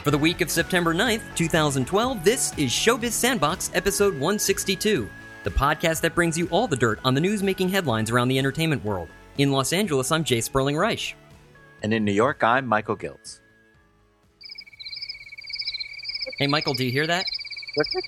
For the week of September 9th, 2012, this is Showbiz Sandbox, episode 162, the podcast that brings you all the dirt on the news making headlines around the entertainment world. In Los Angeles, I'm Jay Sperling Reich. And in New York, I'm Michael Giltz. Hey, Michael, do you hear that? Cricket?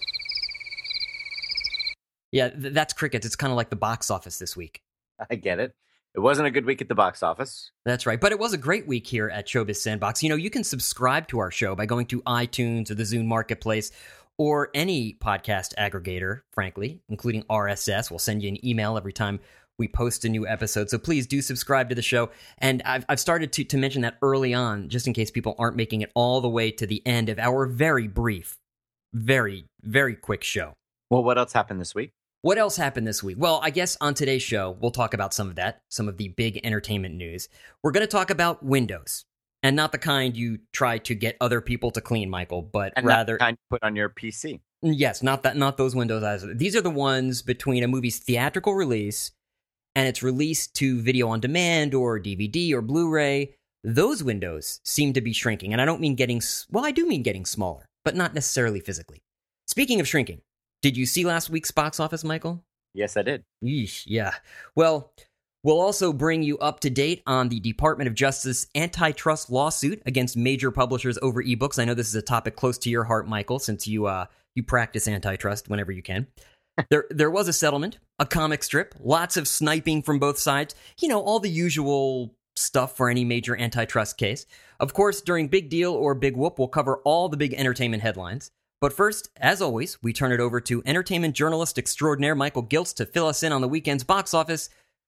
Yeah, that's crickets. It's kind of like the box office this week. I get it. It wasn't a good week at the box office. That's right, but it was a great week here at Showbiz Sandbox. You know, you can subscribe to our show by going to iTunes or the Zune Marketplace or any podcast aggregator, frankly, including RSS. We'll send you an email every time we post a new episode, so please do subscribe to the show. And I've started to mention that early on, just in case people aren't making it all the way to the end of our very brief, very, very quick show. Well, what else happened this week? What else happened this week? Well, I guess on today's show, we'll talk about some of that, some of the big entertainment news. We're going to talk about Windows, and not the kind you try to get other people to clean, Michael, but and rather not the kind you put on your PC. Yes, not those Windows eyes. These are the ones between a movie's theatrical release and its release to video on demand or DVD or Blu-ray. Those windows seem to be shrinking, and I don't mean I do mean getting smaller, but not necessarily physically. Speaking of shrinking, did you see last week's box office, Michael? Yes, I did. Yeesh, yeah. Well, we'll also bring you up to date on the Department of Justice antitrust lawsuit against major publishers over ebooks. I know this is a topic close to your heart, Michael, since you practice antitrust whenever you can. There was a settlement, a comic strip, lots of sniping from both sides. You know, all the usual stuff for any major antitrust case. Of course, during Big Deal or Big Whoop, we'll cover all the big entertainment headlines. But first, as always, we turn it over to entertainment journalist extraordinaire Michael Giltz to fill us in on the weekend's box office,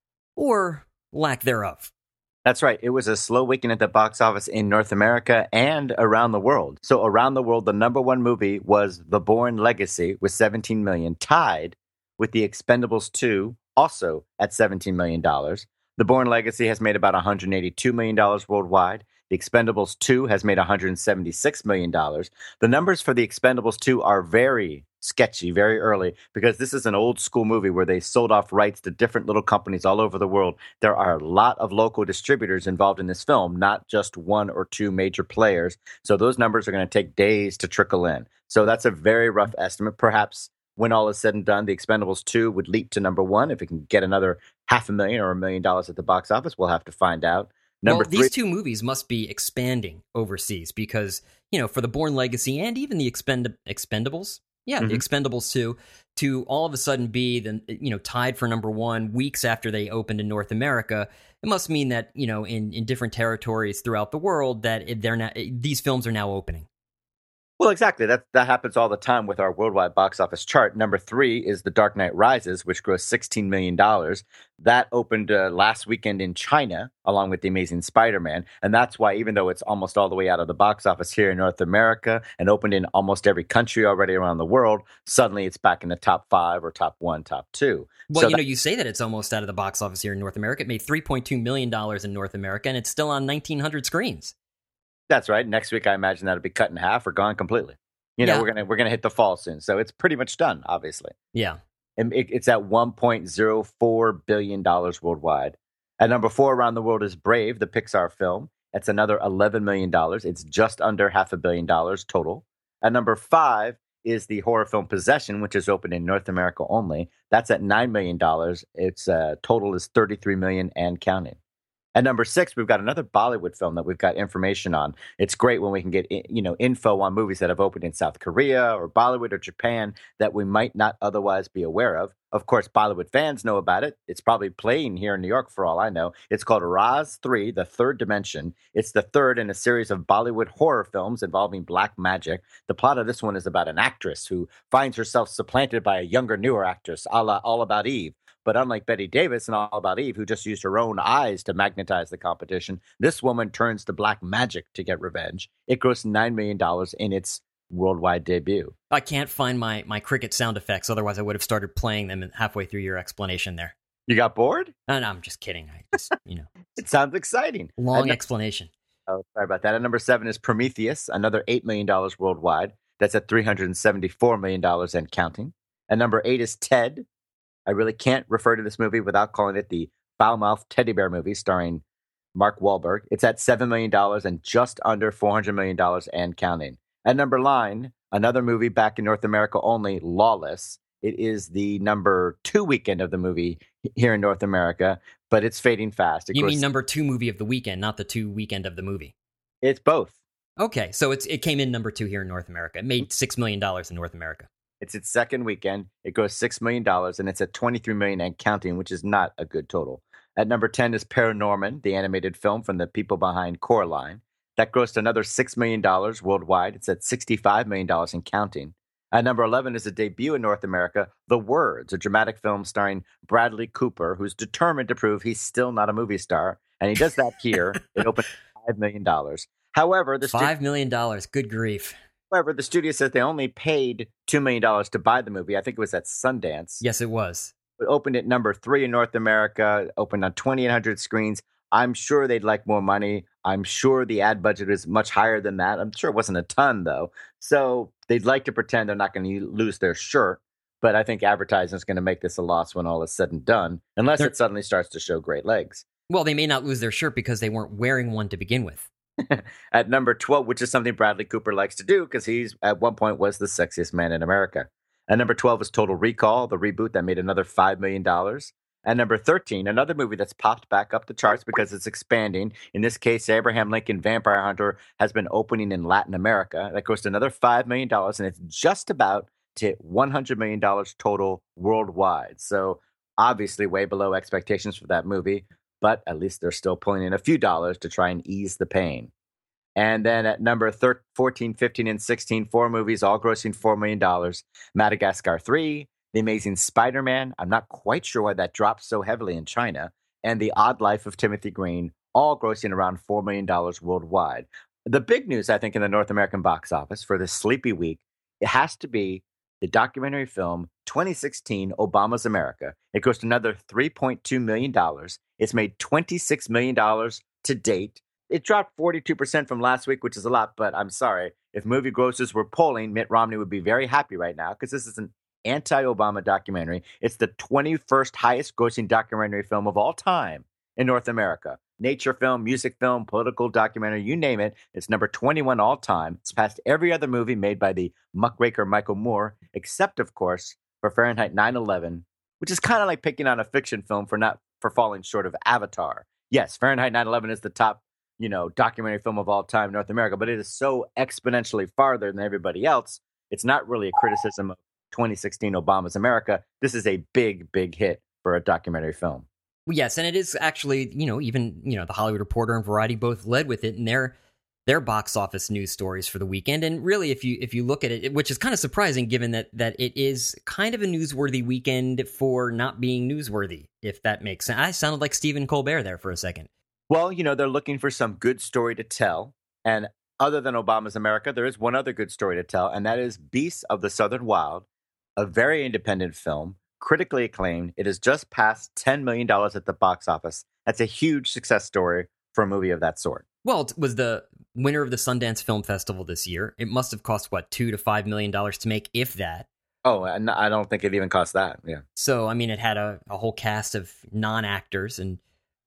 or lack thereof. That's right. It was a slow weekend at the box office in North America and around the world. So around the world, the number one movie was The Bourne Legacy with $17 million, tied with The Expendables 2, also at $17 million. The Bourne Legacy has made about $182 million worldwide. The Expendables 2 has made $176 million. The numbers for The Expendables 2 are very sketchy, very early, because this is an old school movie where they sold off rights to different little companies all over the world. There are a lot of local distributors involved in this film, not just one or two major players. So those numbers are going to take days to trickle in. So that's a very rough estimate. Perhaps when all is said and done, The Expendables 2 would leap to number one. If it can get another $500,000 or $1 million at the box office, we'll have to find out. These two movies must be expanding overseas because, you know, for the Bourne Legacy and even the Expendables, the Expendables 2, to all of a sudden be tied for number one weeks after they opened in North America, it must mean that, you know, in different territories throughout the world that these films are now opening. Well, exactly. That happens all the time with our worldwide box office chart. Number 3 is The Dark Knight Rises, which grossed $16 million. That opened last weekend in China, along with The Amazing Spider-Man. And that's why, even though it's almost all the way out of the box office here in North America and opened in almost every country already around the world, suddenly it's back in the top 5 or top 1, top 2. Well, so you say that it's almost out of the box office here in North America. It made $3.2 million in North America, and it's still on 1,900 screens. That's right. Next week, I imagine that'll be cut in half or gone completely. You know, we're gonna hit the fall soon, so it's pretty much done. Obviously, yeah. And it's at $1.04 billion worldwide. At number 4 around the world is Brave, the Pixar film. It's another $11 million. It's just under $500 million total. At number 5 is the horror film Possession, which is open in North America only. That's at $9 million. Its total is $33 million and counting. At number 6, we've got another Bollywood film that we've got information on. It's great when we can get info on movies that have opened in South Korea or Bollywood or Japan that we might not otherwise be aware of. Of course, Bollywood fans know about it. It's probably playing here in New York for all I know. It's called Raz 3, The Third Dimension. It's the third in a series of Bollywood horror films involving black magic. The plot of this one is about an actress who finds herself supplanted by a younger, newer actress, a la All About Eve. But unlike Bette Davis in All About Eve, who just used her own eyes to magnetize the competition, this woman turns to black magic to get revenge. It grossed $9 million in its worldwide debut. I can't find my cricket sound effects, otherwise I would have started playing them halfway through your explanation there. You got bored? No, I'm just kidding. It sounds exciting. Long explanation. Oh, sorry about that. At number 7 is Prometheus, another $8 million worldwide. That's at $374 million and counting. At number 8 is Ted. I really can't refer to this movie without calling it the foul-mouthed teddy bear movie starring Mark Wahlberg. It's at $7 million and just under $400 million and counting. At number 9, another movie back in North America only, Lawless. It is the number 2 weekend of the movie here in North America, but it's fading fast. You mean number 2 movie of the weekend, not the 2 weekend of the movie? It's both. Okay, so it came in number 2 here in North America. It made $6 million in North America. It's its second weekend. It grossed $6 million, and it's at $23 million and counting, which is not a good total. At number 10 is Paranorman, the animated film from the people behind Coraline. That grossed another $6 million worldwide. It's at $65 million and counting. At number 11 is a debut in North America, The Words, a dramatic film starring Bradley Cooper, who's determined to prove he's still not a movie star. And he does that here. It opened $5 million. However, $5 million. Good grief. However, the studio says they only paid $2 million to buy the movie. I think it was at Sundance. Yes, it was. It opened at number 3 in North America, opened on 2,800 screens. I'm sure they'd like more money. I'm sure the ad budget is much higher than that. I'm sure it wasn't a ton, though. So they'd like to pretend they're not going to lose their shirt. But I think advertising is going to make this a loss when all is said and done, unless it suddenly starts to show great legs. Well, they may not lose their shirt because they weren't wearing one to begin with. At number 12, which is something Bradley Cooper likes to do because he's at one point was the sexiest man in America. At number 12 is Total Recall, the reboot that made another $5 million. At number 13, another movie that's popped back up the charts because it's expanding. In this case, Abraham Lincoln Vampire Hunter has been opening in Latin America. That grossed another $5 million, and it's just about to hit $100 million total worldwide. So obviously way below expectations for that movie, but at least they're still pulling in a few dollars to try and ease the pain. And then at number 14, 15, and 16, 4 movies, all grossing $4 million. Madagascar 3, The Amazing Spider-Man, I'm not quite sure why that dropped so heavily in China, and The Odd Life of Timothy Green, all grossing around $4 million worldwide. The big news, I think, in the North American box office for this sleepy week, it has to be the documentary film 2016 Obama's America. It grossed another $3.2 million. It's made $26 million to date. It dropped 42% from last week, which is a lot, but I'm sorry. If movie grosses were polling, Mitt Romney would be very happy right now because this is an anti-Obama documentary. It's the 21st highest grossing documentary film of all time in North America. Nature film, music film, political documentary, you name it. It's number 21 all time. It's passed every other movie made by the muckraker Michael Moore, except, of course, for Fahrenheit 9/11, which is kind of like picking on a fiction film for falling short of Avatar. Yes, Fahrenheit 9/11 is the top documentary film of all time in North America, but it is so exponentially farther than everybody else. It's not really a criticism of 2016 Obama's America. This is a big, big hit for a documentary film. Yes, and it is actually, even the Hollywood Reporter and Variety both led with it in their box office news stories for the weekend. And really, if you look at it, which is kind of surprising given that it is kind of a newsworthy weekend for not being newsworthy, if that makes sense. I sounded like Stephen Colbert there for a second. Well, they're looking for some good story to tell. And other than Obama's America, there is one other good story to tell, and that is Beasts of the Southern Wild, a very independent film, critically acclaimed. It has just passed $10 million at the box office. That's a huge success story for a movie of that sort. Well, it was the winner of the Sundance Film Festival this year. It must have cost, $2 to $5 million to make, if that. Oh, and I don't think it even cost that, yeah. So, it had a whole cast of non-actors, and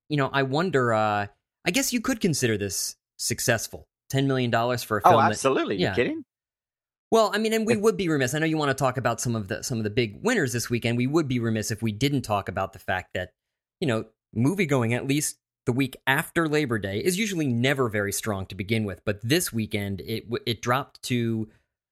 I wonder, I guess you could consider this successful. $10 million for a film. Oh, absolutely. You kidding? Well, and we would be remiss. I know you want to talk about some of the big winners this weekend. We would be remiss if we didn't talk about the fact that, movie-going, at least the week after Labor Day, is usually never very strong to begin with. But this weekend, it dropped to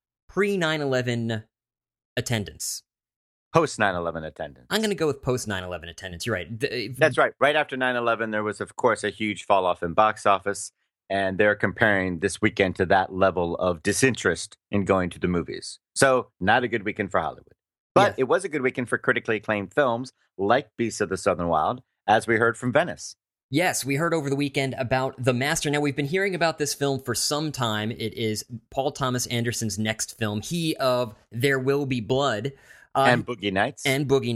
pre-9/11 attendance. Post 9/11 attendance. I'm going to go with post 9/11 attendance. You're right. That's right. Right after 9/11, there was, of course, a huge fall off in box office, and they're comparing this weekend to that level of disinterest in going to the movies. So, not a good weekend for Hollywood. But It was a good weekend for critically acclaimed films like Beasts of the Southern Wild, as we heard from Venice. Yes, we heard over the weekend about The Master. Now, we've been hearing about this film for some time. It is Paul Thomas Anderson's next film. He of There Will Be Blood. And Boogie Nights.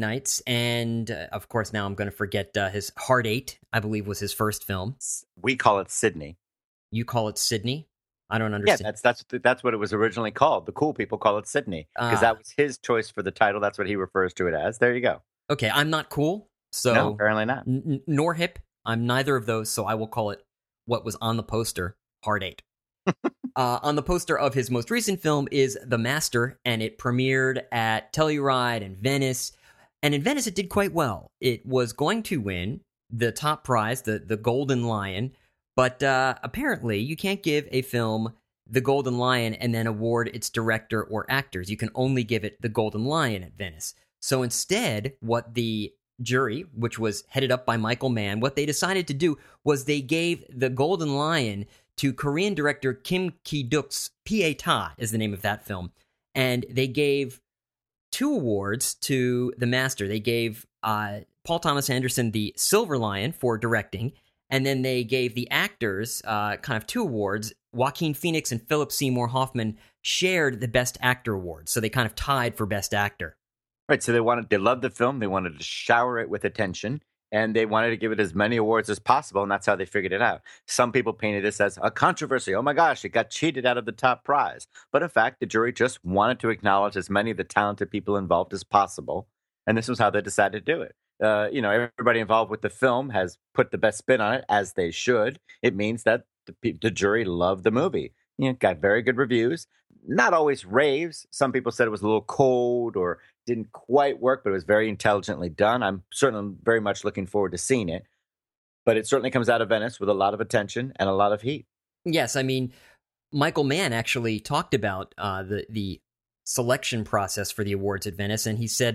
And, of course, now I'm going to forget his Heart 8, I believe, was his first film. We call it Sydney. You call it Sydney? I don't understand. Yeah, that's what it was originally called. The cool people call it Sydney, because that was his choice for the title. That's what he refers to it as. There you go. Okay, I'm not cool, so... No, apparently not. Nor hip. I'm neither of those, so I will call it what was on the poster, Heart 8. On the poster of his most recent film is The Master, and it premiered at Telluride and Venice. And in Venice, it did quite well. It was going to win the top prize, the Golden Lion, but apparently you can't give a film the Golden Lion and then award its director or actors. You can only give it the Golden Lion at Venice. So instead, what the jury, which was headed up by Michael Mann, what they decided to do was they gave the Golden Lion to Korean director Kim Ki-duk's Pietà is the name of that film. And they gave 2 awards to The Master. They gave Paul Thomas Anderson the Silver Lion for directing, and then they gave the actors kind of 2 awards. Joaquin Phoenix and Philip Seymour Hoffman shared the Best Actor award, so they kind of tied for Best Actor. Right, so they loved the film, they wanted to shower it with attention, and they wanted to give it as many awards as possible, and that's how they figured it out. Some people painted this as a controversy. Oh my gosh, it got cheated out of the top prize. But in fact, the jury just wanted to acknowledge as many of the talented people involved as possible, and this was how they decided to do it. Everybody involved with the film has put the best spin on it, as they should. It means that the jury loved the movie. Got very good reviews. Not always raves. Some people said it was a little cold or didn't quite work, but it was very intelligently done. I'm certainly very much looking forward to seeing it. But it certainly comes out of Venice with a lot of attention and a lot of heat. Yes, I mean, Michael Mann actually talked about the selection process for the awards at Venice, and he said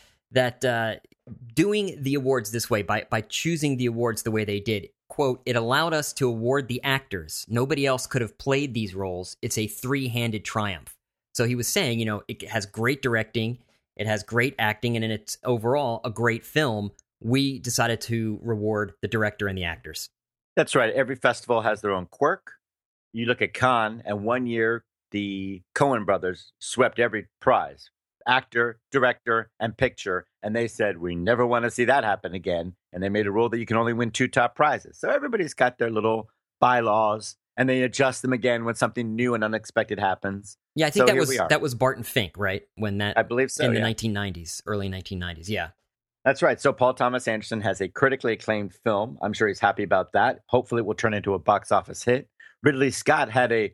that doing the awards this way, by choosing the awards the way they did, quote, it allowed us to award the actors. Nobody else could have played these roles. It's a 3-handed triumph. So he was saying, it has great directing, it has great acting, and it's overall a great film. We decided to reward the director and the actors. That's right. Every festival has their own quirk. You look at Cannes, and one year the Coen brothers swept every prize. Actor, director, and picture, and they said, we never want to see that happen again. And they made a rule that you can only win 2 top prizes. So everybody's got their little bylaws, and they adjust them again when something new and unexpected happens. Yeah, I think that was Barton Fink, right? When that, I believe so, in the 1990s, early 1990s, yeah. That's right. So Paul Thomas Anderson has a critically acclaimed film. I'm sure he's happy about that. Hopefully it will turn into a box office hit. Ridley Scott had a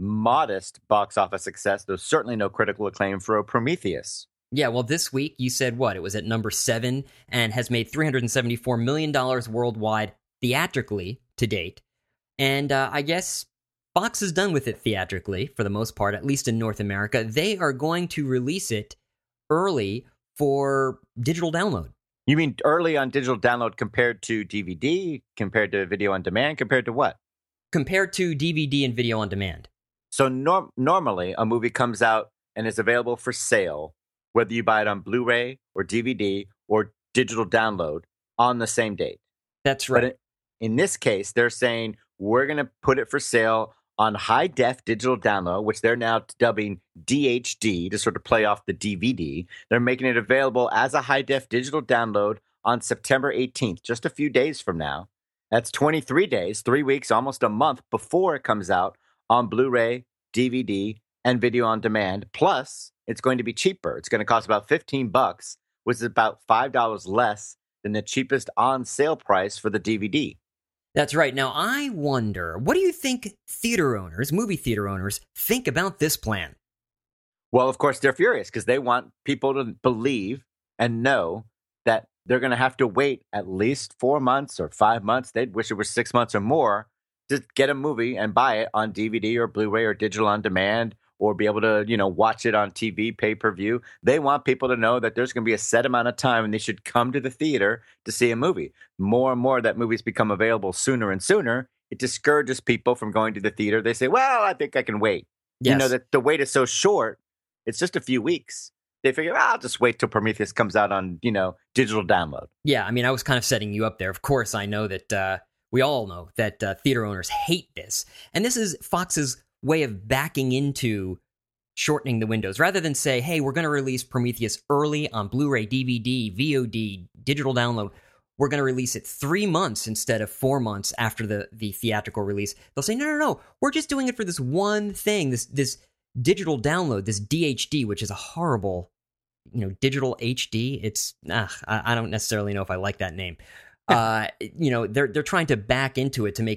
modest box office success, though certainly no critical acclaim for Prometheus. Yeah, well, this week you said what? It was at number 7 and has made $374 million worldwide theatrically to date. And I guess Fox is done with it theatrically for the most part, at least in North America. They are going to release it early for digital download. You mean early on digital download compared to DVD, compared to video on demand, compared to what? Compared to DVD and video on demand. So normally a movie comes out and is available for sale, whether you buy it on Blu-ray or DVD or digital download on the same date. That's right. But in this case, they're saying we're going to put it for sale on high-def digital download, which they're now dubbing DHD to sort of play off the DVD. They're making it available as a high-def digital download on September 18th, just a few days from now. That's 23 days, 3 weeks, almost a month before it comes out on Blu-ray, DVD, and video on demand. Plus, it's going to be cheaper. It's going to cost about $15, which is about $5 less than the cheapest on sale price for the DVD. That's right. Now, I wonder, what do you think theater owners, movie theater owners, think about this plan? Well, of course, they're furious because they want people to believe and know that they're going to have to wait at least 4 months or 5 months. They'd wish it was 6 months or more to get a movie and buy it on DVD or Blu-ray or digital on demand, or be able to, watch it on TV, pay-per-view. They want people to know that there's going to be a set amount of time and they should come to the theater to see a movie. More and more that movies become available sooner and sooner, it discourages people from going to the theater. They say, well, I think I can wait. Yes. That the wait is so short, it's just a few weeks. They figure, I'll just wait till Prometheus comes out on, digital download. Yeah, I mean, I was kind of setting you up there. Of course, I know that we all know that theater owners hate this. And this is Fox's way of backing into shortening the windows. Rather than say, hey, we're going to release Prometheus early on Blu-ray, DVD, VOD, digital download, we're going to release it 3 months instead of 4 months after the theatrical release. They'll say, no, we're just doing it for this one thing, this digital download, this DHD, which is a horrible, digital HD. It's, I don't necessarily know if I like that name. They're trying to back into it to make it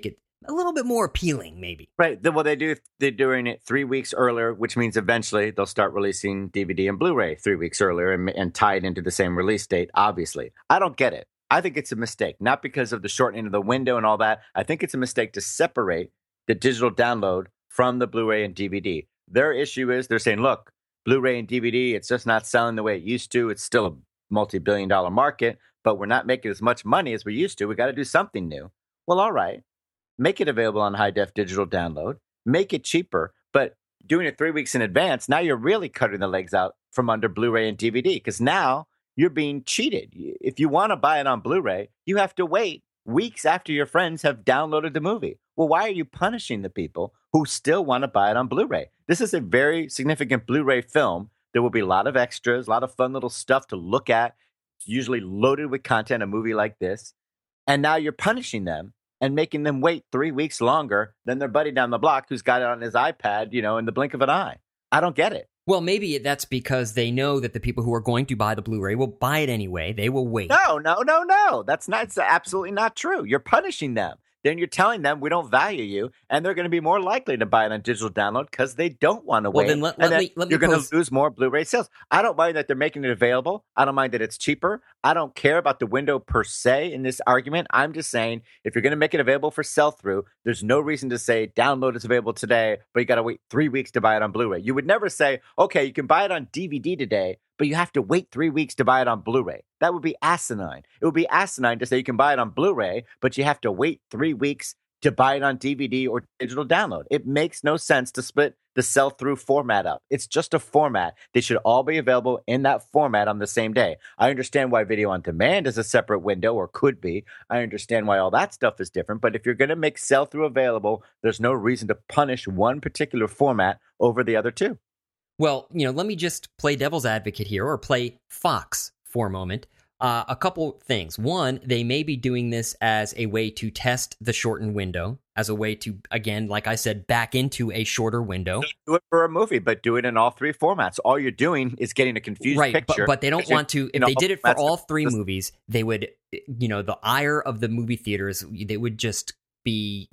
a little bit more appealing, maybe. Right. Well, they're doing it 3 weeks earlier, which means eventually they'll start releasing DVD and Blu-ray 3 weeks earlier and tie it into the same release date, obviously. I don't get it. I think it's a mistake, not because of the shortening of the window and all that. I think it's a mistake to separate the digital download from the Blu-ray and DVD. Their issue is they're saying, look, Blu-ray and DVD, it's just not selling the way it used to. It's still a multi-billion-dollar market, but we're not making as much money as we used to. We got to do something new. Well, all right. Make it available on high-def digital download. Make it cheaper, but doing it 3 weeks in advance, now you're really cutting the legs out from under Blu-ray and DVD because now you're being cheated. If you want to buy it on Blu-ray, you have to wait weeks after your friends have downloaded the movie. Well, why are you punishing the people who still want to buy it on Blu-ray? This is a very significant Blu-ray film. There will be a lot of extras, a lot of fun little stuff to look at. It's usually loaded with content, a movie like this. And now you're punishing them and making them wait 3 weeks longer than their buddy down the block who's got it on his iPad, in the blink of an eye. I don't get it. Well, maybe that's because they know that the people who are going to buy the Blu-ray will buy it anyway. They will wait. No. It's absolutely not true. You're punishing them. Then you're telling them we don't value you, and they're going to be more likely to buy it on digital download because they don't want to wait. Well, then you're going to lose more Blu-ray sales. I don't mind that they're making it available. I don't mind that it's cheaper. I don't care about the window per se in this argument. I'm just saying if you're going to make it available for sell-through, there's no reason to say download is available today, but you got to wait 3 weeks to buy it on Blu-ray. You would never say, okay, you can buy it on DVD today, but you have to wait 3 weeks to buy it on Blu-ray. That would be asinine. It would be asinine to say you can buy it on Blu-ray, but you have to wait 3 weeks to buy it on DVD or digital download. It makes no sense to split the sell-through format up. It's just a format. They should all be available in that format on the same day. I understand why video on demand is a separate window, or could be. I understand why all that stuff is different. But if you're going to make sell-through available, there's no reason to punish one particular format over the other two. Well, let me just play devil's advocate here, or play Fox for a moment. A couple things. One, they may be doing this as a way to test the shortened window, as a way to, again, like I said, back into a shorter window. Do it for a movie, but do it in all three formats. All you're doing is getting a confused picture. But they don't want to. If they did it for all three movies, they would, the ire of the movie theaters, they would just be,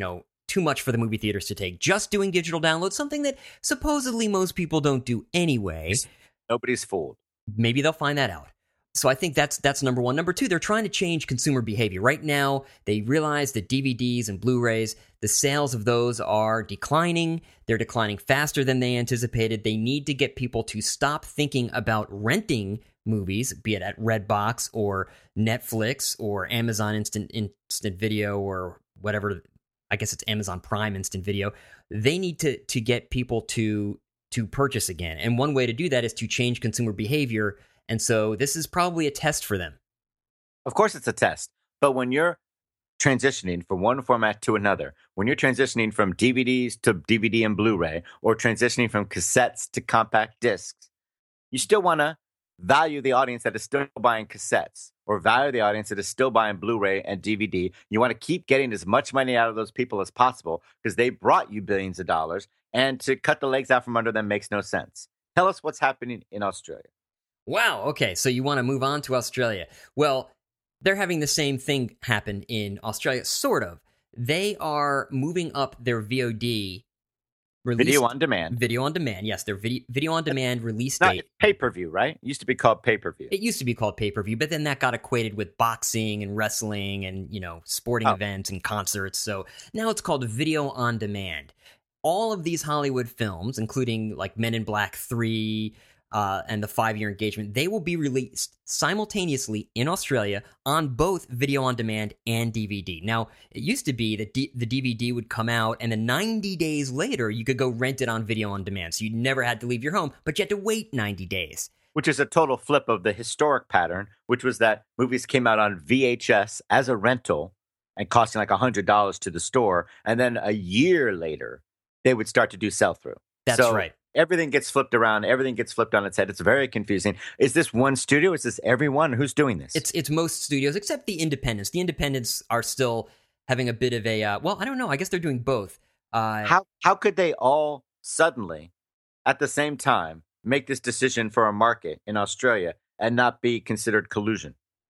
too much for the movie theaters to take. Just doing digital download, something that supposedly most people don't do anyway. Nobody's fooled. Maybe they'll find that out. So I think that's number one. Number two, they're trying to change consumer behavior. Right now, they realize that DVDs and Blu-rays, the sales of those are declining. They're declining faster than they anticipated. They need to get people to stop thinking about renting movies, be it at Redbox or Netflix or Amazon Instant Video or whatever. I guess it's Amazon Prime Instant Video. They need to get people to purchase again. And one way to do that is to change consumer behavior. And so this is probably a test for them. Of course it's a test. But when you're transitioning from one format to another, when you're transitioning from DVDs to DVD and Blu-ray, or transitioning from cassettes to compact discs, you still want to value the audience that is still buying cassettes, or value the audience that is still buying Blu-ray and DVD. You want to keep getting as much money out of those people as possible because they brought you billions of dollars, and to cut the legs out from under them makes no sense. Tell us what's happening in Australia. Wow, okay, so you want to move on to Australia. Well, they're having the same thing happen in Australia, sort of. They are moving up their VOD release. Video on demand. Video on demand, yes. Their video on demand release date. It's pay-per-view, right? It used to be called pay-per-view. It used to be called pay-per-view, but then that got equated with boxing and wrestling and, sporting events and concerts. So now it's called video on demand. All of these Hollywood films, including like Men in Black 3... and the 5-year engagement, they will be released simultaneously in Australia on both video on demand and DVD. Now, it used to be that the DVD would come out, and then 90 days later, you could go rent it on video on demand. So you never had to leave your home, but you had to wait 90 days. Which is a total flip of the historic pattern, which was that movies came out on VHS as a rental and costing like $100 to the store. And then a year later, they would start to do sell-through. That's right. Everything gets flipped around. Everything gets flipped on its head. It's very confusing. Is this one studio? Is this everyone? Who's doing this? It's most studios, except the independents. The independents are still having a bit of a, I don't know. I guess they're doing both. How could they all suddenly, at the same time, make this decision for a market in Australia and not be considered collusion?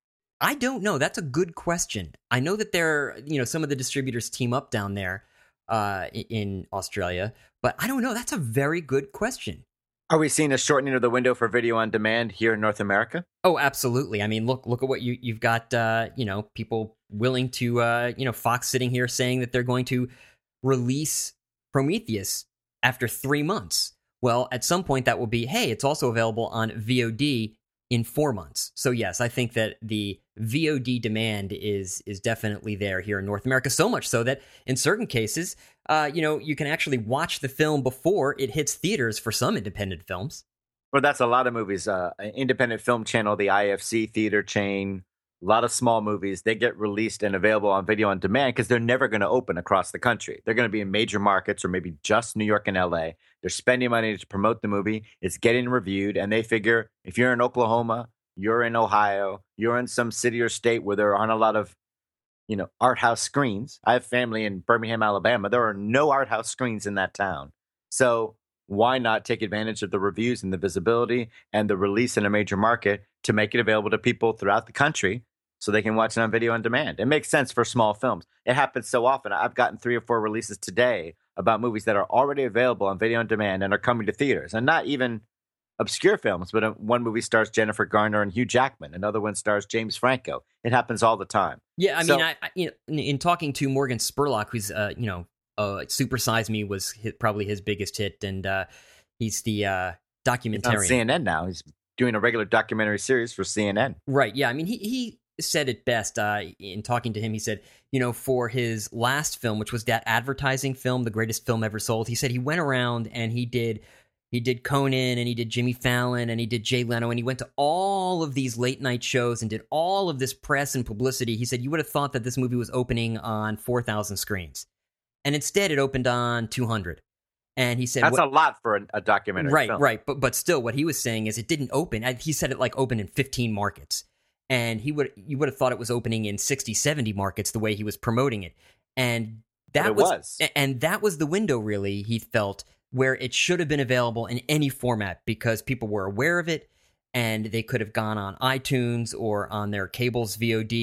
I don't know. That's a good question. I know that some of the distributors team up down there in Australia, but I don't know. That's a very good question. Are we seeing a shortening of the window for video on demand here in North America? Oh, absolutely. I mean, look at what you've got. People willing to, Fox sitting here saying that they're going to release Prometheus after 3 months. Well, at some point that will be, hey, it's also available on VOD in 4 months. So yes, I think that the VOD demand is definitely there here in North America. So much so that in certain cases, you can actually watch the film before it hits theaters for some independent films. Well, that's a lot of movies. An independent film channel, the IFC theater chain, a lot of small movies, they get released and available on video on demand because they're never going to open across the country. They're going to be in major markets or maybe just New York and LA. They're spending money to promote the movie. It's getting reviewed. And they figure if you're in Oklahoma, you're in Ohio, you're in some city or state where there aren't a lot of, art house screens. I have family in Birmingham, Alabama. There are no art house screens in that town. So why not take advantage of the reviews and the visibility and the release in a major market to make it available to people throughout the country so they can watch it on video on demand? It makes sense for small films. It happens so often. I've gotten 3 or 4 releases today about movies that are already available on video on demand and are coming to theaters, and not even obscure films, but one movie stars Jennifer Garner and Hugh Jackman. Another one stars James Franco. It happens all the time. Yeah, I mean, in talking to Morgan Spurlock, who's Super Size Me was probably his biggest hit, and he's the documentarian. He's on CNN now. He's doing a regular documentary series for CNN. Right. Yeah. I mean, he said it best in talking to him. He said, for his last film, which was that advertising film, The Greatest Film Ever Sold, he said he went around and he did Conan, and he did Jimmy Fallon, and he did Jay Leno, and he went to all of these late night shows and did all of this press and publicity. He said you would have thought that this movie was opening on 4,000 screens, and instead it opened on 200. And he said that's a lot for a documentary film. Right. But still, what he was saying is it didn't open. He said it opened in 15 markets, and you would have thought it was opening in 60, 70 markets the way he was promoting it, and that was the window, really, he felt, where it should have been available in any format because people were aware of it and they could have gone on iTunes or on their cable's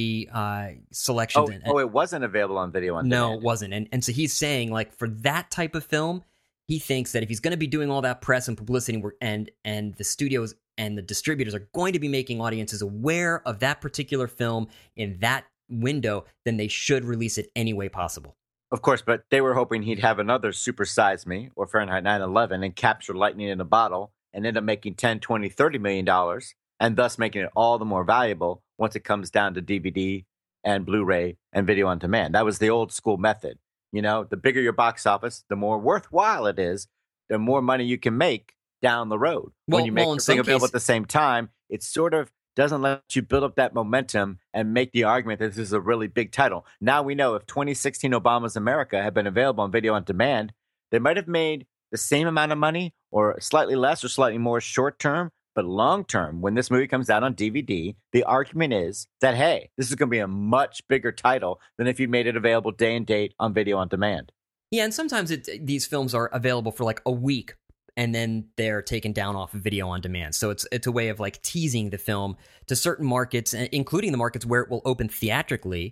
VOD selections. It wasn't available on video on demand. No, it wasn't. And so he's saying, for that type of film, he thinks that if he's going to be doing all that press and publicity and the studios and the distributors are going to be making audiences aware of that particular film in that window, then they should release it any way possible. Of course, but they were hoping he'd have another Super Size Me or Fahrenheit 9/11 and capture lightning in a bottle and end up making $10, $20, $30 million, and thus making it all the more valuable once it comes down to DVD and Blu-ray and video on demand. That was the old school method. The bigger your box office, the more worthwhile it is, the more money you can make down the road. When you make everything available at the same time, it sort of doesn't let you build up that momentum and make the argument that this is a really big title. Now we know if 2016 Obama's America had been available on video on demand, they might have made the same amount of money or slightly less or slightly more short term. But long term, when this movie comes out on DVD, the argument is that, hey, this is going to be a much bigger title than if you made it available day and date on video on demand. Yeah, and sometimes these films are available for a week, and then they're taken down off of video on demand. So it's a way of teasing the film to certain markets, including the markets where it will open theatrically,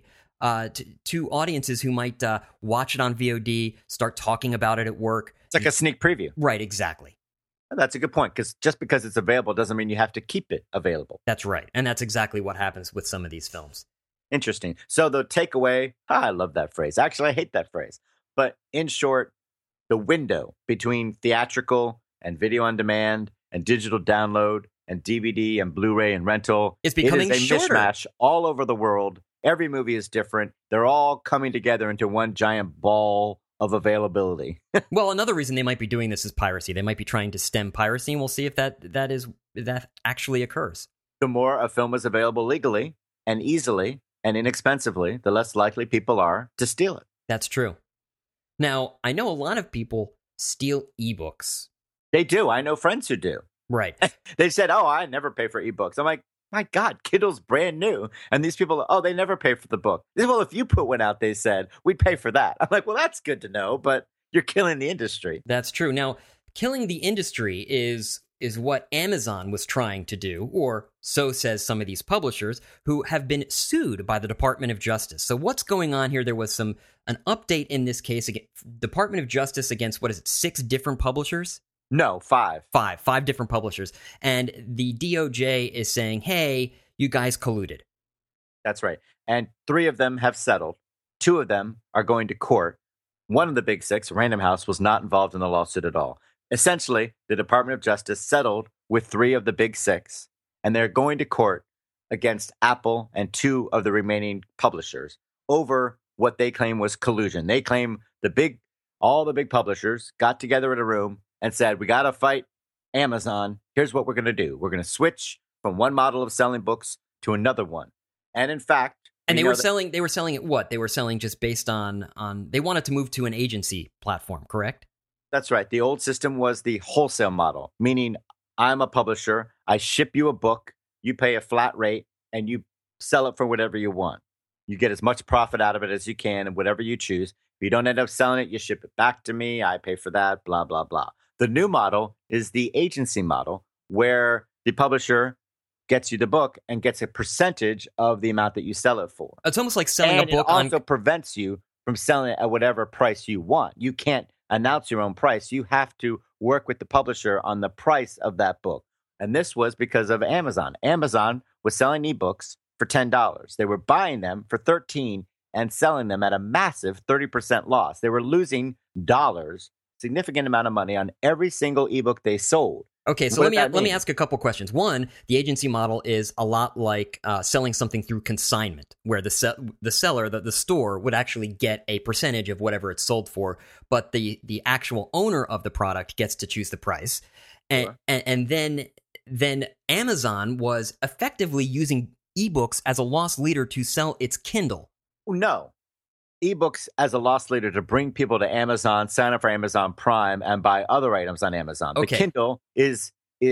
to audiences who might watch it on VOD, start talking about it at work. It's like a sneak preview. Right, exactly. That's a good point, because just because it's available doesn't mean you have to keep it available. That's right, and that's exactly what happens with some of these films. Interesting. So the takeaway, I love that phrase. Actually, I hate that phrase. But in short, the window between theatrical and video on demand and digital download and DVD and Blu-ray and rental is becoming shorter. Mishmash all over the world. Every movie is different. They're all coming together into one giant ball of availability. Well, another reason they might be doing this is piracy. They might be trying to stem piracy, and we'll see if that actually occurs. The more a film is available legally and easily and inexpensively, the less likely people are to steal it. That's true. Now, I know a lot of people steal ebooks. They do. I know friends who do. Right. They said, I never pay for ebooks. I'm like, my God, Kindle's brand new. And these people, they never pay for the book. Well, if you put one out, they said, we'd pay for that. I'm like, well, that's good to know, but you're killing the industry. That's true. Now, killing the industry is is what Amazon was trying to do, or so says some of these publishers who have been sued by the Department of Justice. So what's going on here? There was an update in this case, Department of Justice against, 6 different publishers? No, 5. Five different publishers. And the DOJ is saying, hey, you guys colluded. That's right. And 3 of them have settled. 2 of them are going to court. One of the big 6, Random House, was not involved in the lawsuit at all. Essentially, the Department of Justice settled with 3 of the big 6, and they're going to court against Apple and 2 of the remaining publishers over what they claim was collusion. They claim all the big publishers got together in a room and said, we got to fight Amazon. Here's what we're going to do. We're going to switch from one model of selling books to another one. And in fact, and they were selling it what? They were selling just based on they wanted to move to an agency platform, correct? That's right. The old system was the wholesale model, meaning I'm a publisher. I ship you a book, you pay a flat rate, and you sell it for whatever you want. You get as much profit out of it as you can and whatever you choose. If you don't end up selling it, you ship it back to me. I pay for that, blah, blah, blah. The new model is the agency model, where the publisher gets you the book and gets a percentage of the amount that you sell it for. It's almost like selling and a book. It also prevents you from selling it at whatever price you want. You can't announce your own price. You have to work with the publisher on the price of that book. And this was because of Amazon. Amazon was selling ebooks for $10. They were buying them for $13 and selling them at a massive 30% loss. They were losing dollars, significant amount of money on every single ebook they sold. Okay, so let me ask a couple questions. One, the agency model is a lot like selling something through consignment, where the seller, the store, would actually get a percentage of whatever it's sold for, but the actual owner of the product gets to choose the price. And Sure. and then Amazon was effectively using ebooks as a loss leader to sell its Kindle. No. Ebooks as a loss leader to bring people to Amazon, sign up for Amazon Prime, and buy other items on Amazon. Okay. The Kindle is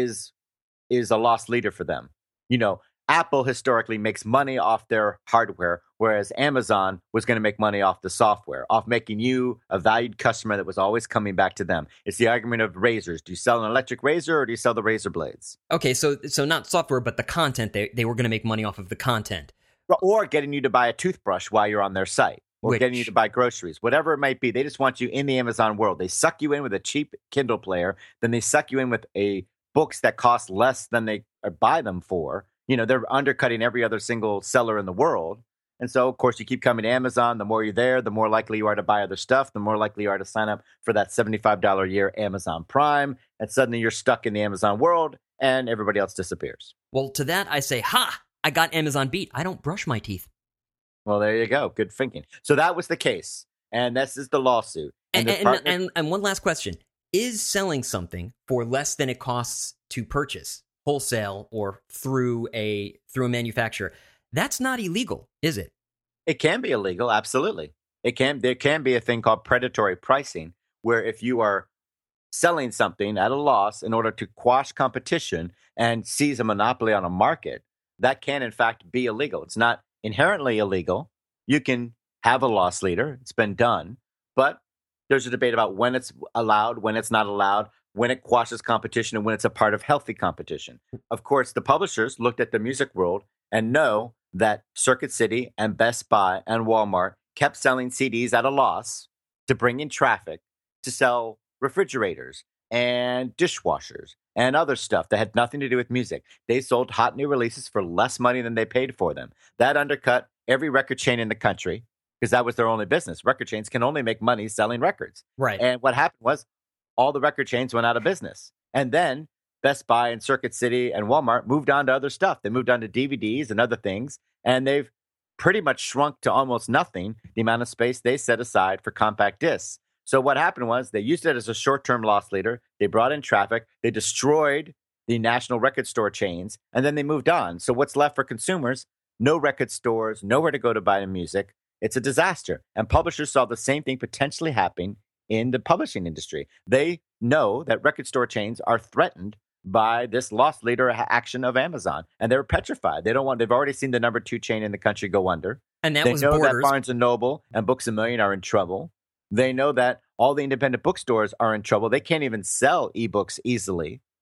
a loss leader for them. You know, Apple historically makes money off their hardware, whereas Amazon was going to make money off the software, off making you a valued customer that was always coming back to them. It's the argument of razors. Do you sell an electric razor or do you sell the razor blades? Okay, so not software, but the content. They were going to make money off of the content. Or getting you to buy a toothbrush while you're on their site. Or getting you to buy groceries, whatever it might be. They just want you in the Amazon world. They suck you in with a cheap Kindle player, then they suck you in with books that cost less than they buy them for. You know, they're undercutting every other single seller in the world. And so, of course, you keep coming to Amazon. The more you're there, the more likely you are to buy other stuff, the more likely you are to sign up for that $75 a year Amazon Prime. And suddenly you're stuck in the Amazon world and everybody else disappears. Well, to that I say, ha, I got Amazon beat. I don't brush my teeth. Well, there you go. Good thinking. So that was the case. And this is the lawsuit. And one last question. Is selling something for less than it costs to purchase, wholesale or through a manufacturer, that's not illegal, is it? It can be illegal, absolutely. There can be a thing called predatory pricing, where if you are selling something at a loss in order to quash competition and seize a monopoly on a market, that can in fact be illegal. It's not inherently illegal. You can have a loss leader. It's been done. But there's a debate about when it's allowed, when it's not allowed, when it quashes competition, and when it's a part of healthy competition. Of course, the publishers looked at the music world and know that Circuit City and Best Buy and Walmart kept selling CDs at a loss to bring in traffic to sell refrigerators and dishwashers and other stuff that had nothing to do with music. They sold hot new releases for less money than they paid for them. That undercut every record chain in the country because that was their only business. Record chains can only make money selling records. Right. And what happened was all the record chains went out of business. And then Best Buy and Circuit City and Walmart moved on to other stuff. They moved on to DVDs and other things. And they've pretty much shrunk to almost nothing the amount of space they set aside for compact discs. So what happened was they used it as a short-term loss leader. They brought in traffic. They destroyed the national record store chains, and then they moved on. So what's left for consumers? No record stores, nowhere to go to buy music. It's a disaster. And publishers saw the same thing potentially happening in the publishing industry. They know that record store chains are threatened by this loss leader action of Amazon, and they're petrified. They've already seen the number 2 chain in the country go under. And they was know Borders. that Barnes & Noble and Books A Million are in trouble. They know that all the independent bookstores are in trouble. They can't even sell ebooks easily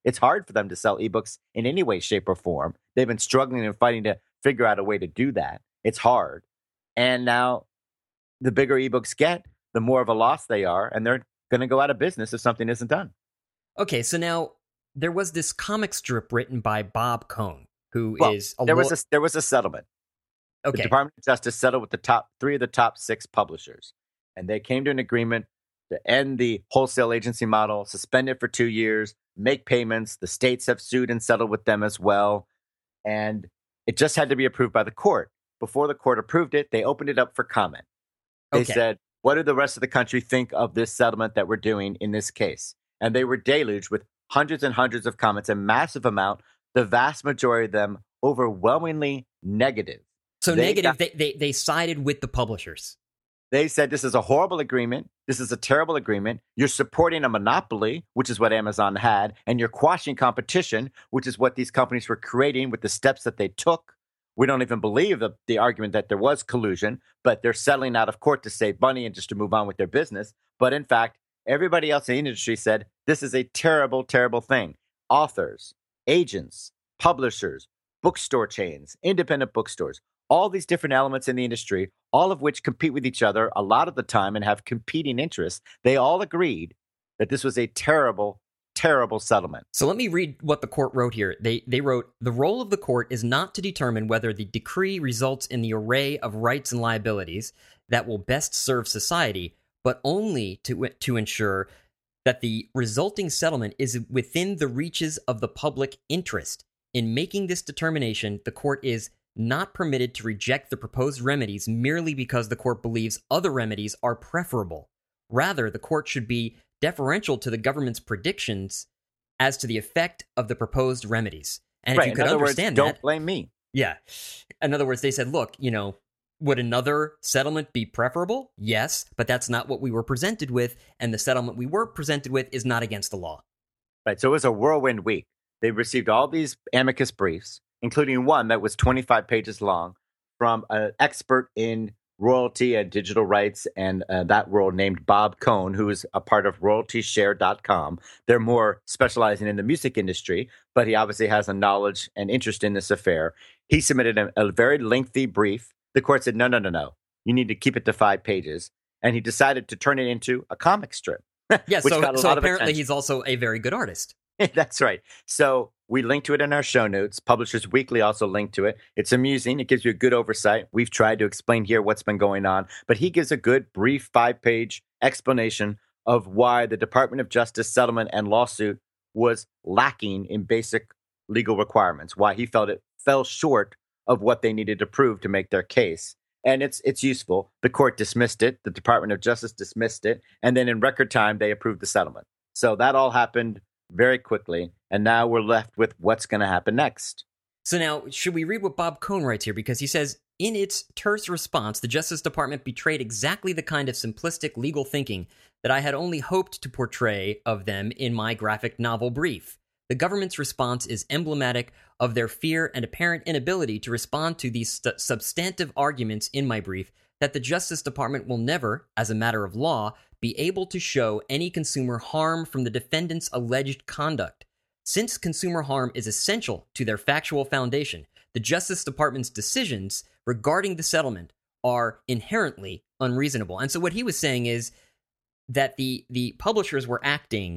It's hard for them to sell ebooks in any way, shape, or form. They've been struggling and fighting to figure out a way to do that. It's hard. And now the bigger ebooks get, the more of a loss they are, and they're going to go out of business if something isn't done. Okay, so now there was this comic strip written by Bob Cohn, who is there was a settlement. Okay. The Department of Justice settled with the top 3 of the top 6 publishers, and they came to an agreement to end the wholesale agency model, suspend it for 2 years, make payments. The states have sued and settled with them as well, and it just had to be approved by the court. Before the court approved it, they opened it up for comment. They said, what do the rest of the country think of this settlement that we're doing in this case? And they were deluged with hundreds and hundreds of comments, a massive amount, the vast majority of them overwhelmingly negative. So they sided with the publishers. They said this is a horrible agreement. This is a terrible agreement. You're supporting a monopoly, which is what Amazon had, and you're quashing competition, which is what these companies were creating with the steps that they took. We don't even believe the argument that there was collusion, but they're settling out of court to save money and just to move on with their business. But in fact, everybody else in the industry said this is a terrible, terrible thing. Authors, agents, publishers, bookstore chains, independent bookstores, all these different elements in the industry, all of which compete with each other a lot of the time and have competing interests, they all agreed that this was a terrible, terrible settlement. So let me read what the court wrote here. They wrote, the role of the court is not to determine whether the decree results in the array of rights and liabilities that will best serve society, but only to ensure that the resulting settlement is within the reaches of the public interest. In making this determination, the court is not permitted to reject the proposed remedies merely because the court believes other remedies are preferable. Rather, the court should be deferential to the government's predictions as to the effect of the proposed remedies. And if you could understand that, don't blame me. Yeah. In other words, they said, look, would another settlement be preferable? Yes, but that's not what we were presented with, and the settlement we were presented with is not against the law. Right, so it was a whirlwind week. They received all these amicus briefs, including one that was 25 pages long from an expert in royalty and digital rights and that world named Bob Cohn, who is a part of royaltyshare.com. They're more specializing in the music industry, but he obviously has a knowledge and interest in this affair. He submitted a very lengthy brief. The court said, no. You need to keep it to 5 pages. And he decided to turn it into a comic strip. Yeah, so apparently he's also a very good artist. That's right. So we link to it in our show notes. Publishers Weekly also linked to it. It's amusing. It gives you a good oversight. We've tried to explain here what's been going on, but he gives a good, brief 5-page explanation of why the Department of Justice settlement and lawsuit was lacking in basic legal requirements, why he felt it fell short of what they needed to prove to make their case. And it's useful. The court dismissed it. The Department of Justice dismissed it. And then in record time, they approved the settlement. So that all happened very quickly. And now we're left with what's going to happen next. So now, should we read what Bob Cohn writes here? Because he says, in its terse response, the Justice Department betrayed exactly the kind of simplistic legal thinking that I had only hoped to portray of them in my graphic novel brief. The government's response is emblematic of their fear and apparent inability to respond to these substantive arguments in my brief that the Justice Department will never, as a matter of law, be able to show any consumer harm from the defendant's alleged conduct. Since consumer harm is essential to their factual foundation, the Justice Department's decisions regarding the settlement are inherently unreasonable. And so what he was saying is that the publishers were acting,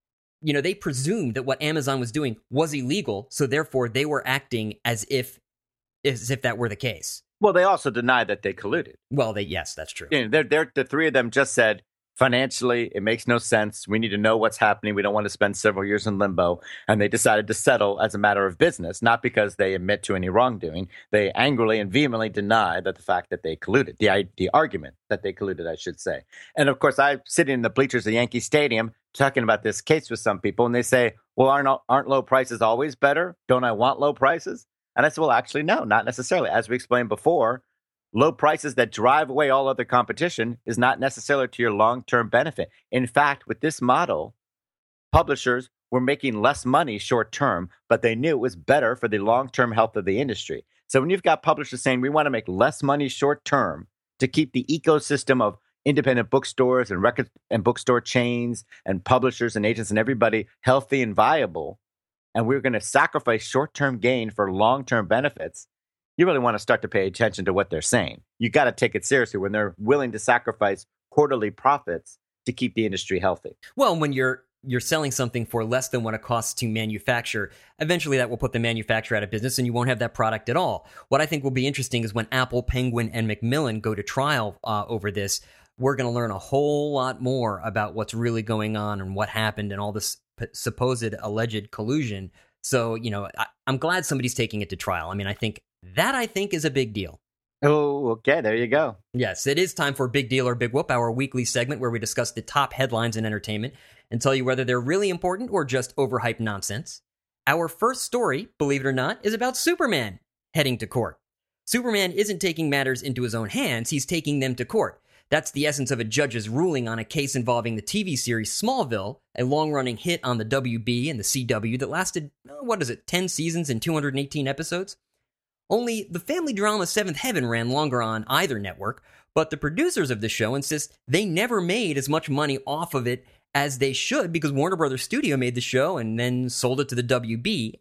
they presumed that what Amazon was doing was illegal, so therefore they were acting as if that were the case. Well, they also denied that they colluded. Well, yes, that's true. The 3 of them just said, financially, it makes no sense. We need to know what's happening. We don't want to spend several years in limbo. And they decided to settle as a matter of business, not because they admit to any wrongdoing. They angrily and vehemently deny that the fact that they colluded, the argument that they colluded, I should say. And of course, I'm sitting in the bleachers of Yankee Stadium talking about this case with some people, and they say, well, aren't low prices always better? Don't I want low prices? And I said, well, actually, no, not necessarily. As we explained before, low prices that drive away all other competition is not necessarily to your long-term benefit. In fact, with this model, publishers were making less money short-term, but they knew it was better for the long-term health of the industry. So when you've got publishers saying we want to make less money short-term to keep the ecosystem of independent bookstores and record and bookstore chains and publishers and agents and everybody healthy and viable, and we're going to sacrifice short-term gain for long-term benefits, you really want to start to pay attention to what they're saying. You got to take it seriously when they're willing to sacrifice quarterly profits to keep the industry healthy. Well, when you're selling something for less than what it costs to manufacture, eventually that will put the manufacturer out of business and you won't have that product at all. What I think will be interesting is when Apple, Penguin, and Macmillan go to trial over this, we're going to learn a whole lot more about what's really going on and what happened and all this supposed alleged collusion. So, I'm glad somebody's taking it to trial. I mean, I think is a big deal. Oh, okay. There you go. Yes, it is time for Big Deal or Big Whoop, our weekly segment where we discuss the top headlines in entertainment and tell you whether they're really important or just overhyped nonsense. Our first story, believe it or not, is about Superman heading to court. Superman isn't taking matters into his own hands, he's taking them to court. That's the essence of a judge's ruling on a case involving the TV series Smallville, a long-running hit on the WB and the CW that lasted, 10 seasons and 218 episodes? Only the family drama Seventh Heaven ran longer on either network, but the producers of the show insist they never made as much money off of it as they should because Warner Brothers Studio made the show and then sold it to the WB,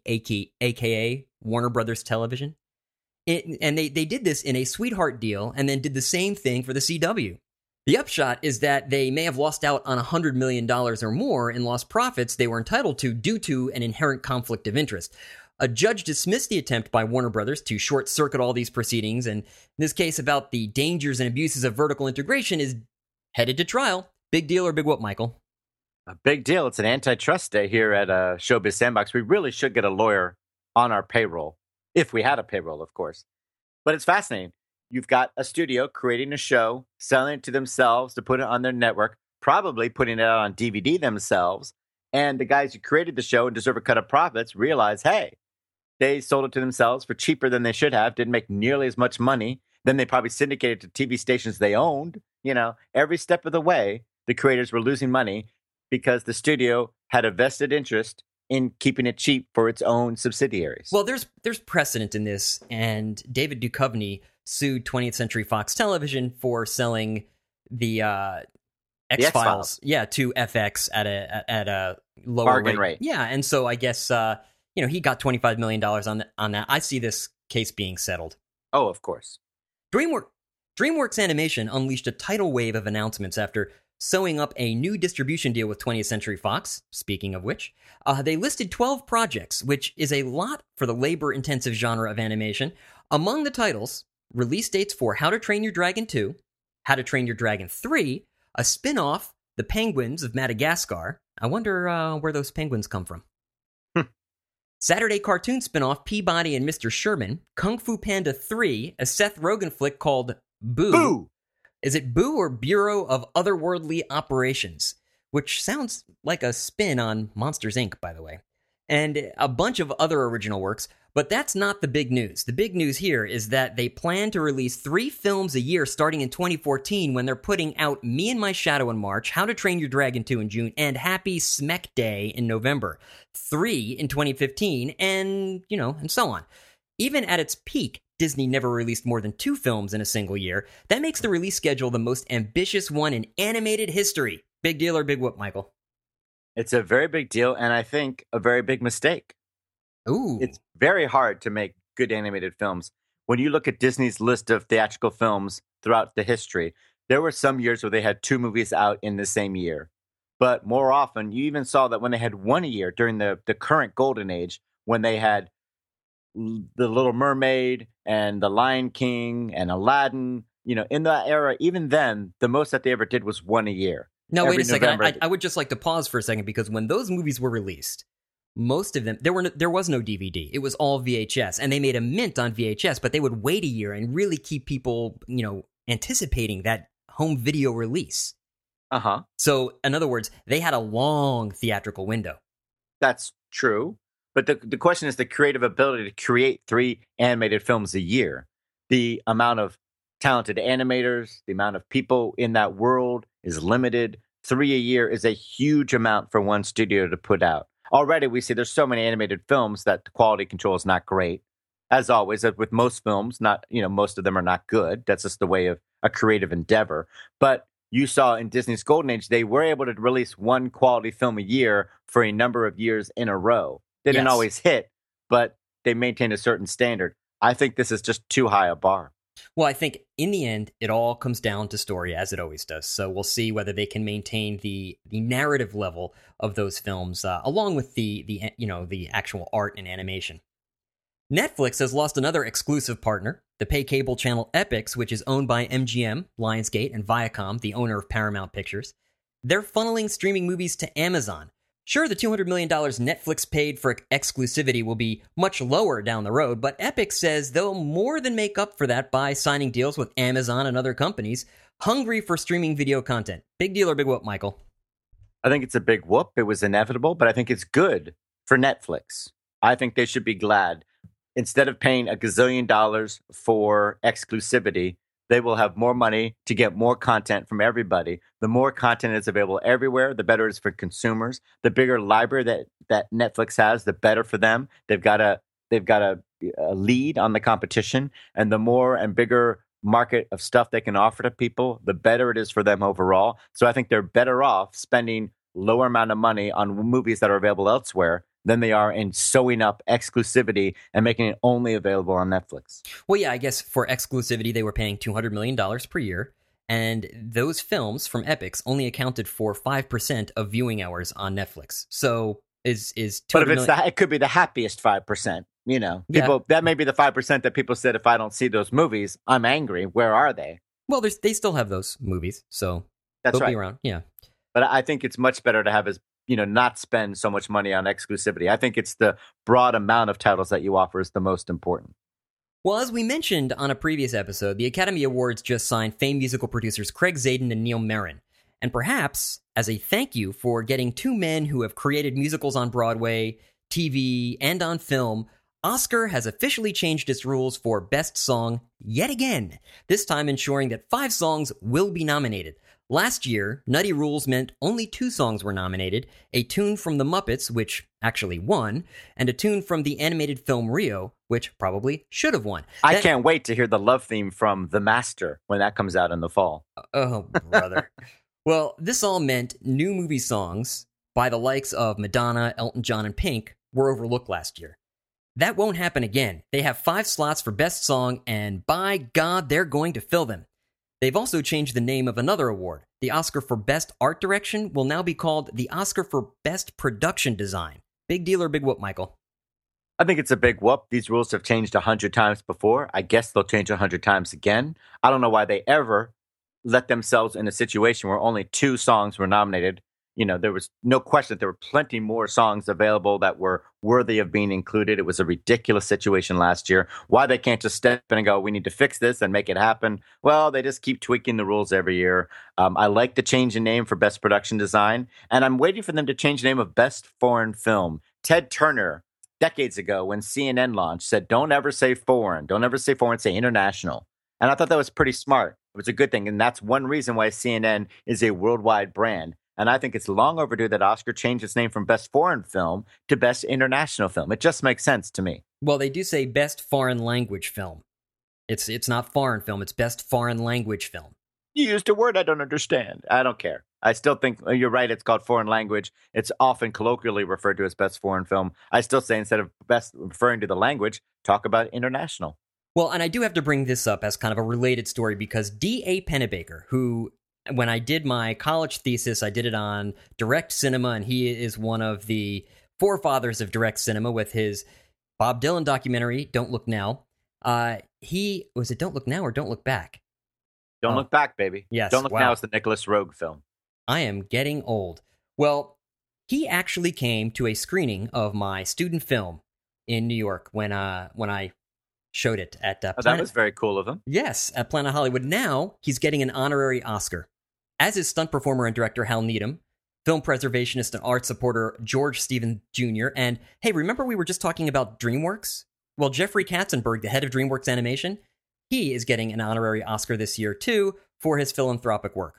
aka Warner Brothers Television. And they did this in a sweetheart deal and then did the same thing for the CW. The upshot is that they may have lost out on $100 million or more in lost profits they were entitled to due to an inherent conflict of interest. A judge dismissed the attempt by Warner Brothers to short-circuit all these proceedings, and this case about the dangers and abuses of vertical integration is headed to trial. Big deal or big whoop, Michael? A big deal. It's an antitrust day here at Showbiz Sandbox. We really should get a lawyer on our payroll, if we had a payroll, of course. But it's fascinating. You've got a studio creating a show, selling it to themselves to put it on their network, probably putting it out on DVD themselves, and the guys who created the show and deserve a cut of profits realize, hey, they sold it to themselves for cheaper than they should have, didn't make nearly as much money. Then they probably syndicated to TV stations they owned. Every step of the way, the creators were losing money because the studio had a vested interest in keeping it cheap for its own subsidiaries. Well, there's precedent in this, and David Duchovny sued 20th Century Fox Television for selling the X-Files, to FX at a lower bargain rate. Yeah, and so I guess he got $25 million on that. I see this case being settled. Oh, of course. DreamWorks Animation unleashed a tidal wave of announcements after sewing up a new distribution deal with 20th Century Fox. Speaking of which, they listed 12 projects, which is a lot for the labor-intensive genre of animation. Among the titles, release dates for How to Train Your Dragon 2, How to Train Your Dragon 3, a spin-off, The Penguins of Madagascar. I wonder where those penguins come from. Saturday cartoon spin-off Peabody and Mr. Sherman, Kung Fu Panda 3, a Seth Rogen flick called Boo. Boo! Is it Boo or Bureau of Otherworldly Operations? Which sounds like a spin on Monsters, Inc., by the way. And a bunch of other original works, but that's not the big news. The big news here is that they plan to release 3 films a year starting in 2014 when they're putting out Me and My Shadow in March, How to Train Your Dragon 2 in June, and Happy Smek Day in November. 3 in 2015, and so on. Even at its peak, Disney never released more than 2 films in a single year. That makes the release schedule the most ambitious one in animated history. Big deal or big whoop, Michael? It's a very big deal, and I think a very big mistake. Ooh. It's very hard to make good animated films. When you look at Disney's list of theatrical films throughout the history, there were some years where they had 2 movies out in the same year. But more often, you even saw that when they had 1 a year during the current golden age, when they had The Little Mermaid and The Lion King and Aladdin, in that era, even then, the most that they ever did was 1 a year. Now, wait a second. I would just like to pause for a second because when those movies were released, most of them, there was no DVD. It was all VHS, and they made a mint on VHS, but they would wait a year and really keep people, anticipating that home video release. Uh-huh. So, in other words, they had a long theatrical window. That's true. But the question is the creative ability to create 3 animated films a year. The amount of talented animators, the amount of people in that world is limited. 3 a year is a huge amount for one studio to put out. Already we see there's so many animated films that the quality control is not great. As always, with most films, most of them are not good. That's just the way of a creative endeavor. But you saw in Disney's golden age, they were able to release 1 quality film a year for a number of years in a row. They didn't Yes. always hit, but they maintained a certain standard. I think this is just too high a bar. Well, I think in the end, it all comes down to story, as it always does. So we'll see whether they can maintain the narrative level of those films, along with the actual art and animation. Netflix has lost another exclusive partner, the pay cable channel Epix, which is owned by MGM, Lionsgate, and Viacom, the owner of Paramount Pictures. They're funneling streaming movies to Amazon. Sure, the $200 million Netflix paid for exclusivity will be much lower down the road, but Epix says they'll more than make up for that by signing deals with Amazon and other companies hungry for streaming video content. Big deal or big whoop, Michael? I think it's a big whoop. It was inevitable, but I think it's good for Netflix. I think they should be glad. Instead of paying a gazillion dollars for exclusivity, they will have more money to get more content from everybody. The more content is available everywhere, the better it is for consumers. The bigger library that Netflix has, the better for them. They've got a lead on the competition, and the more and bigger market of stuff they can offer to people, the better it is for them overall. So I think they're better off spending lower amount of money on movies that are available elsewhere than they are in sewing up exclusivity and making it only available on Netflix. Well, yeah, I guess for exclusivity, they were paying $200 million per year, and those films from Epix only accounted for 5% of viewing hours on Netflix. So is but if it's it could be the happiest 5%. You know, people that may be the 5% that people said, if I don't see those movies, I'm angry. Where are they? Well, they still have those movies, so that's they'll right. be around. Yeah, but I think it's much better to have not spend so much money on exclusivity. I think it's the broad amount of titles that you offer is the most important. Well, as we mentioned on a previous episode, the Academy Awards just signed famed musical producers Craig Zadan and Neil Meron. And perhaps as a thank you for getting two men who have created musicals on Broadway, TV, and on film, Oscar has officially changed its rules for Best Song yet again, this time ensuring that 5 songs will be nominated. Last year, Nutty Rules meant only 2 songs were nominated, a tune from The Muppets, which actually won, and a tune from the animated film Rio, which probably should have won. I can't wait to hear the love theme from The Master when that comes out in the fall. Oh, brother. Well, this all meant new movie songs by the likes of Madonna, Elton John, and Pink were overlooked last year. That won't happen again. They have 5 slots for Best Song, and by God, they're going to fill them. They've also changed the name of another award. The Oscar for Best Art Direction will now be called the Oscar for Best Production Design. Big deal or big whoop, Michael? I think it's a big whoop. These rules have changed 100 times before. I guess they'll change 100 times again. I don't know why they ever let themselves in a situation where only 2 songs were nominated. You know, there was no question that there were plenty more songs available that were worthy of being included. It was a ridiculous situation last year. Why they can't just step in and go, we need to fix this and make it happen? Well, they just keep tweaking the rules every year. I like the change in name for Best Production Design, and I'm waiting for them to change the name of Best Foreign Film. Ted Turner, decades ago, when CNN launched, said, don't ever say foreign. Don't ever say foreign, say international. And I thought that was pretty smart. It was a good thing. And that's one reason why CNN is a worldwide brand. And I think it's long overdue that Oscar changed its name from Best Foreign Film to Best International Film. It just makes sense to me. Well, they do say Best Foreign Language Film. It's not foreign film, it's Best Foreign Language Film. You used a word I don't understand. I don't care. I still think you're right. It's called foreign language. It's often colloquially referred to as Best Foreign Film. I still say instead of best referring to the language, talk about international. Well, and I do have to bring this up as kind of a related story because D.A. Pennebaker, who, when I did my college thesis, I did it on direct cinema, and he is one of the forefathers of direct cinema with his Bob Dylan documentary, Don't Look Now. Was it Don't Look Now or Don't Look Back? Don't Look Back, baby. Yes. Don't Look Now is the Nicholas Roeg film. I am getting old. Well, he actually came to a screening of my student film in New York when I showed it at Planet. That was very cool of him. Yes, at Planet Hollywood. Now he's getting an honorary Oscar. As is stunt performer and director Hal Needham, film preservationist and art supporter George Stephen Jr., and hey, remember we were just talking about DreamWorks? Well, Jeffrey Katzenberg, the head of DreamWorks Animation, he is getting an honorary Oscar this year, too, for his philanthropic work.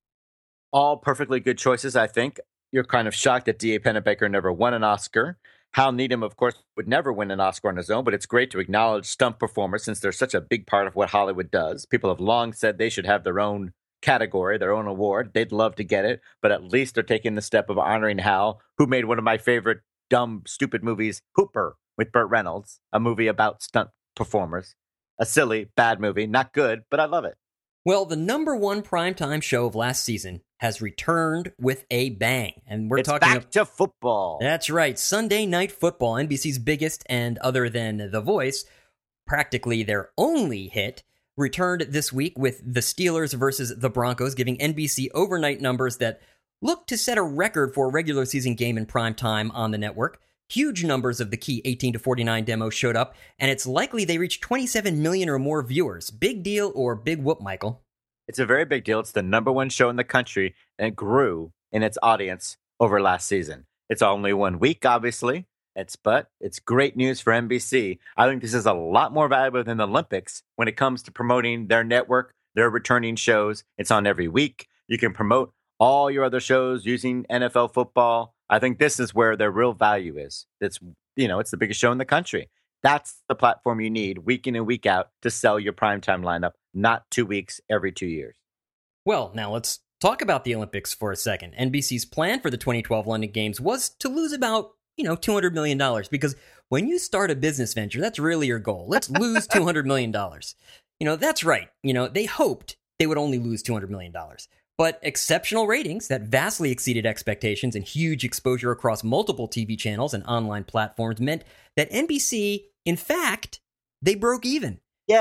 All perfectly good choices, I think. You're kind of shocked that D.A. Pennebaker never won an Oscar. Hal Needham, of course, would never win an Oscar on his own, but it's great to acknowledge stunt performers since they're such a big part of what Hollywood does. People have long said they should have their own category, their own award. They'd love to get it, but at least they're taking the step of honoring Hal, who made one of my favorite dumb, stupid movies, Hooper with Burt Reynolds, a movie about stunt performers. A silly, bad movie, not good, but I love it. Well, the number one primetime show of last season has returned with a bang. And It's back to football. That's right. Sunday Night Football, NBC's biggest and, other than The Voice, practically their only hit, returned this week with the Steelers versus the Broncos, giving NBC overnight numbers that look to set a record for a regular season game in prime time on the network. Huge numbers of the key 18 to 49 demo showed up, and it's likely they reached 27 million or more viewers. Big deal or big whoop, Michael? It's a very big deal. It's the number one show in the country, and it grew in its audience over last season. It's only 1 week, obviously. But it's great news for NBC. I think this is a lot more valuable than the Olympics when it comes to promoting their network, their returning shows. It's on every week. You can promote all your other shows using NFL football. I think this is where their real value is. It's the biggest show in the country. That's the platform you need week in and week out to sell your primetime lineup, not 2 weeks every 2 years. Well, now let's talk about the Olympics for a second. NBC's plan for the 2012 London Games was to lose about, $200 million, because when you start a business venture, that's really your goal. Let's lose $200 million. That's right. They hoped they would only lose $200 million. But exceptional ratings that vastly exceeded expectations and huge exposure across multiple TV channels and online platforms meant that NBC, in fact, they broke even.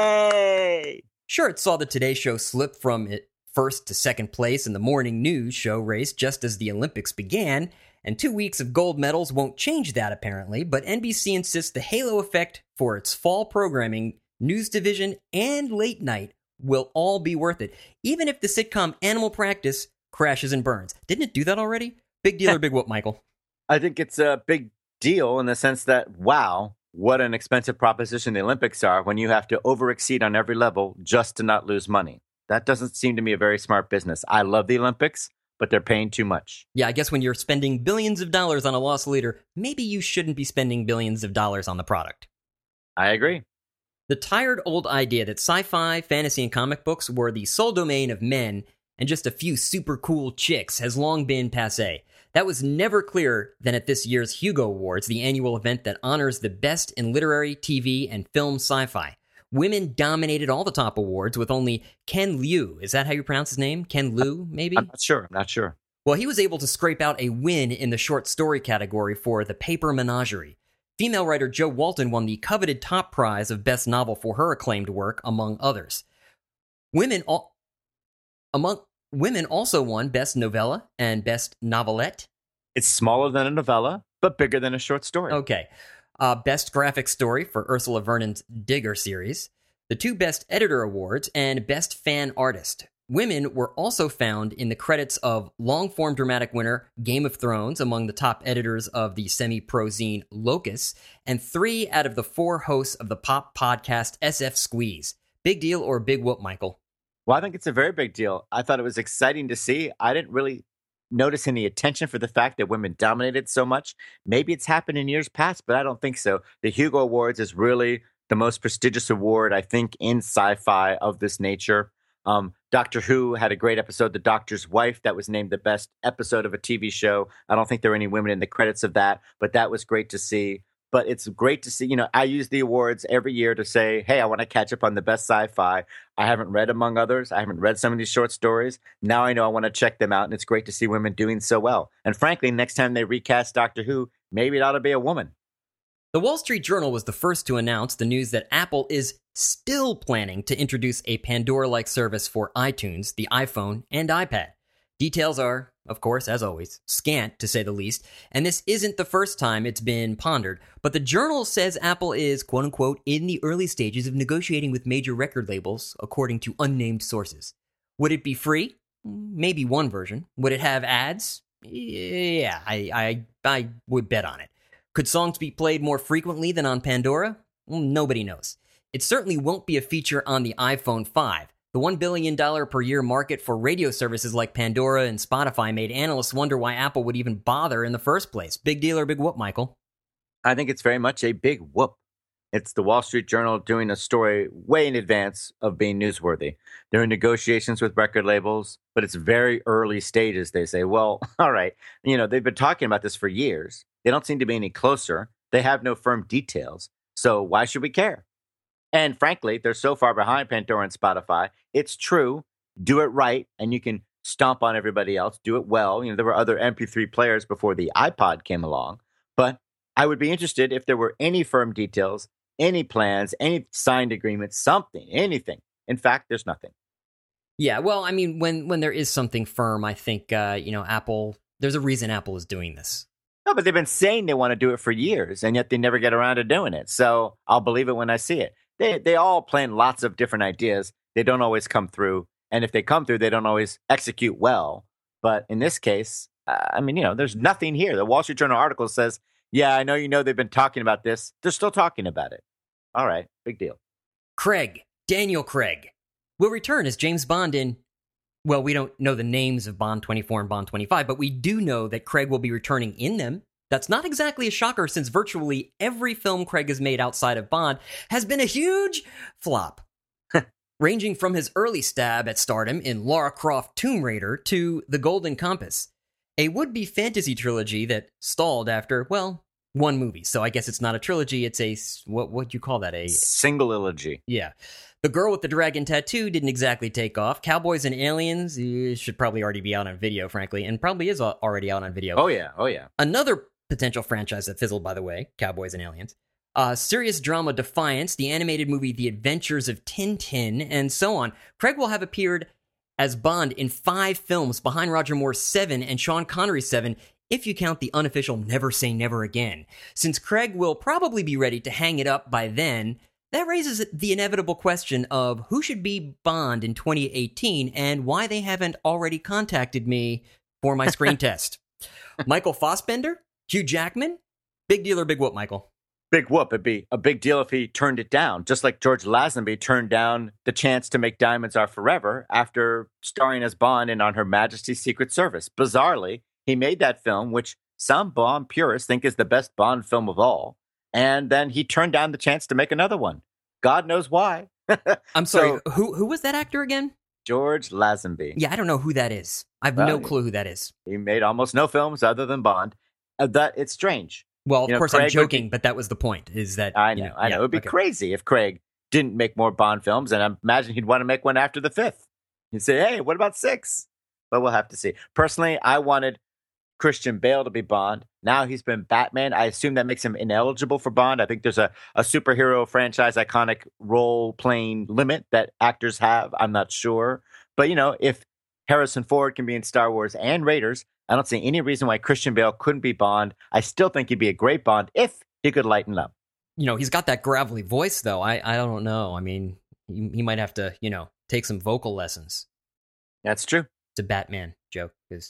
Yay! Sure, it saw the Today Show slip from first to second place in the morning news show race just as the Olympics began, and 2 weeks of gold medals won't change that apparently, but NBC insists the halo effect for its fall programming, news division, and late night will all be worth it, even if the sitcom Animal Practice crashes and burns. Didn't it do that already? Big deal or big whoop, Michael? I think it's a big deal in the sense that, wow, what an expensive proposition the Olympics are when you have to overexceed on every level just to not lose money. That doesn't seem to me a very smart business. I love the Olympics, but they're paying too much. Yeah, I guess when you're spending billions of dollars on a loss leader, maybe you shouldn't be spending billions of dollars on the product. I agree. The tired old idea that sci-fi, fantasy, and comic books were the sole domain of men and just a few super cool chicks has long been passé. That was never clearer than at this year's Hugo Awards, the annual event that honors the best in literary, TV, and film sci-fi. Women dominated all the top awards with only Ken Liu. Is that how you pronounce his name? Ken Liu, maybe? I'm not sure. Well, he was able to scrape out a win in the short story category for The Paper Menagerie. Female writer Jo Walton won the coveted top prize of Best Novel for her acclaimed work, among others. Women also won Best Novella and Best Novelette. It's smaller than a novella, but bigger than a short story. Okay. Best Graphic Story for Ursula Vernon's Digger series, the 2 Best Editor Awards, and Best Fan Artist. Women were also found in the credits of long-form dramatic winner Game of Thrones among the top editors of the semi-pro zine Locus, and 3 out of the 4 hosts of the pop podcast SF Squeeze. Big deal or big whoop, Michael? Well, I think it's a very big deal. I thought it was exciting to see. I didn't really notice any attention for the fact that women dominated so much. Maybe it's happened in years past, but I don't think so. The Hugo Awards is really the most prestigious award, I think, in sci-fi of this nature. Doctor Who had a great episode, The Doctor's Wife, that was named the best episode of a TV show. I don't think there were any women in the credits of that, but that was great to see. But it's great to see, I use the awards every year to say, hey, I want to catch up on the best sci-fi. I haven't read, among others. I haven't read some of these short stories. Now I know I want to check them out, and it's great to see women doing so well. And frankly, next time they recast Doctor Who, maybe it ought to be a woman. The Wall Street Journal was the first to announce the news that Apple is still planning to introduce a Pandora-like service for iTunes, the iPhone, and iPad. Details are, of course, as always, scant to say the least, and this isn't the first time it's been pondered, but the Journal says Apple is, quote-unquote, in the early stages of negotiating with major record labels, according to unnamed sources. Would it be free? Maybe one version. Would it have ads? Yeah, I would bet on it. Could songs be played more frequently than on Pandora? Well, nobody knows. It certainly won't be a feature on the iPhone 5. The $1 billion per year market for radio services like Pandora and Spotify made analysts wonder why Apple would even bother in the first place. Big deal or big whoop, Michael? I think it's very much a big whoop. It's the Wall Street Journal doing a story way in advance of being newsworthy. They're in negotiations with record labels, but it's very early stages. They say, well, all right, they've been talking about this for years. They don't seem to be any closer. They have no firm details. So why should we care? And frankly, they're so far behind Pandora and Spotify. It's true. Do it right, and you can stomp on everybody else. Do it well. There were other MP3 players before the iPod came along. But I would be interested if there were any firm details, any plans, any signed agreements, something, anything. In fact, there's nothing. Yeah, well, I mean, when there is something firm, I think, Apple, there's a reason Apple is doing this. No, but they've been saying they want to do it for years, and yet they never get around to doing it. So I'll believe it when I see it. They all plan lots of different ideas. They don't always come through. And if they come through, they don't always execute well. But in this case, there's nothing here. The Wall Street Journal article says, yeah, I know they've been talking about this. They're still talking about it. All right, big deal. Daniel Craig, will return as James Bond in, well, we don't know the names of Bond 24 and Bond 25, but we do know that Craig will be returning in them. That's not exactly a shocker since virtually every film Craig has made outside of Bond has been a huge flop. Ranging from his early stab at stardom in Lara Croft Tomb Raider to The Golden Compass, a would-be fantasy trilogy that stalled after, well, one movie. So I guess it's not a trilogy, it's a, what'd you call that? A single-ilogy. Yeah. The Girl with the Dragon Tattoo didn't exactly take off. Cowboys and Aliens should probably already be out on video, frankly, and probably is already out on video. Oh, yeah. Another potential franchise that fizzled, by the way, Cowboys and Aliens. Serious drama Defiance, the animated movie The Adventures of Tintin, and so on. Craig will have appeared as Bond in 5 films behind Roger Moore's 7 and Sean Connery's 7, if you count the unofficial Never Say Never Again. Since Craig will probably be ready to hang it up by then, that raises the inevitable question of who should be Bond in 2018 and why they haven't already contacted me for my screen test. Michael Fassbender? Hugh Jackman? Big deal or big whoop, Michael? Big whoop. It'd be a big deal if he turned it down, just like George Lazenby turned down the chance to make Diamonds Are Forever after starring as Bond in On Her Majesty's Secret Service. Bizarrely, he made that film, which some Bond purists think is the best Bond film of all, and then he turned down the chance to make another one. God knows why. I'm sorry, who was that actor again? George Lazenby. Yeah, I don't know who that is. I have no clue who that is. He made almost no films other than Bond. It's strange. Well, of course, Craig, I'm joking, but that was the point, is that... I know. It would be crazy if Craig didn't make more Bond films, and I imagine he'd want to make one after the 5th. He'd say, hey, what about 6? But we'll have to see. Personally, I wanted Christian Bale to be Bond. Now he's been Batman. I assume that makes him ineligible for Bond. I think there's a superhero franchise iconic role-playing limit that actors have. I'm not sure. But, if Harrison Ford can be in Star Wars and Raiders, I don't see any reason why Christian Bale couldn't be Bond. I still think he'd be a great Bond if he could lighten up. He's got that gravelly voice, though. I don't know. I mean, he might have to, take some vocal lessons. That's true. It's a Batman joke.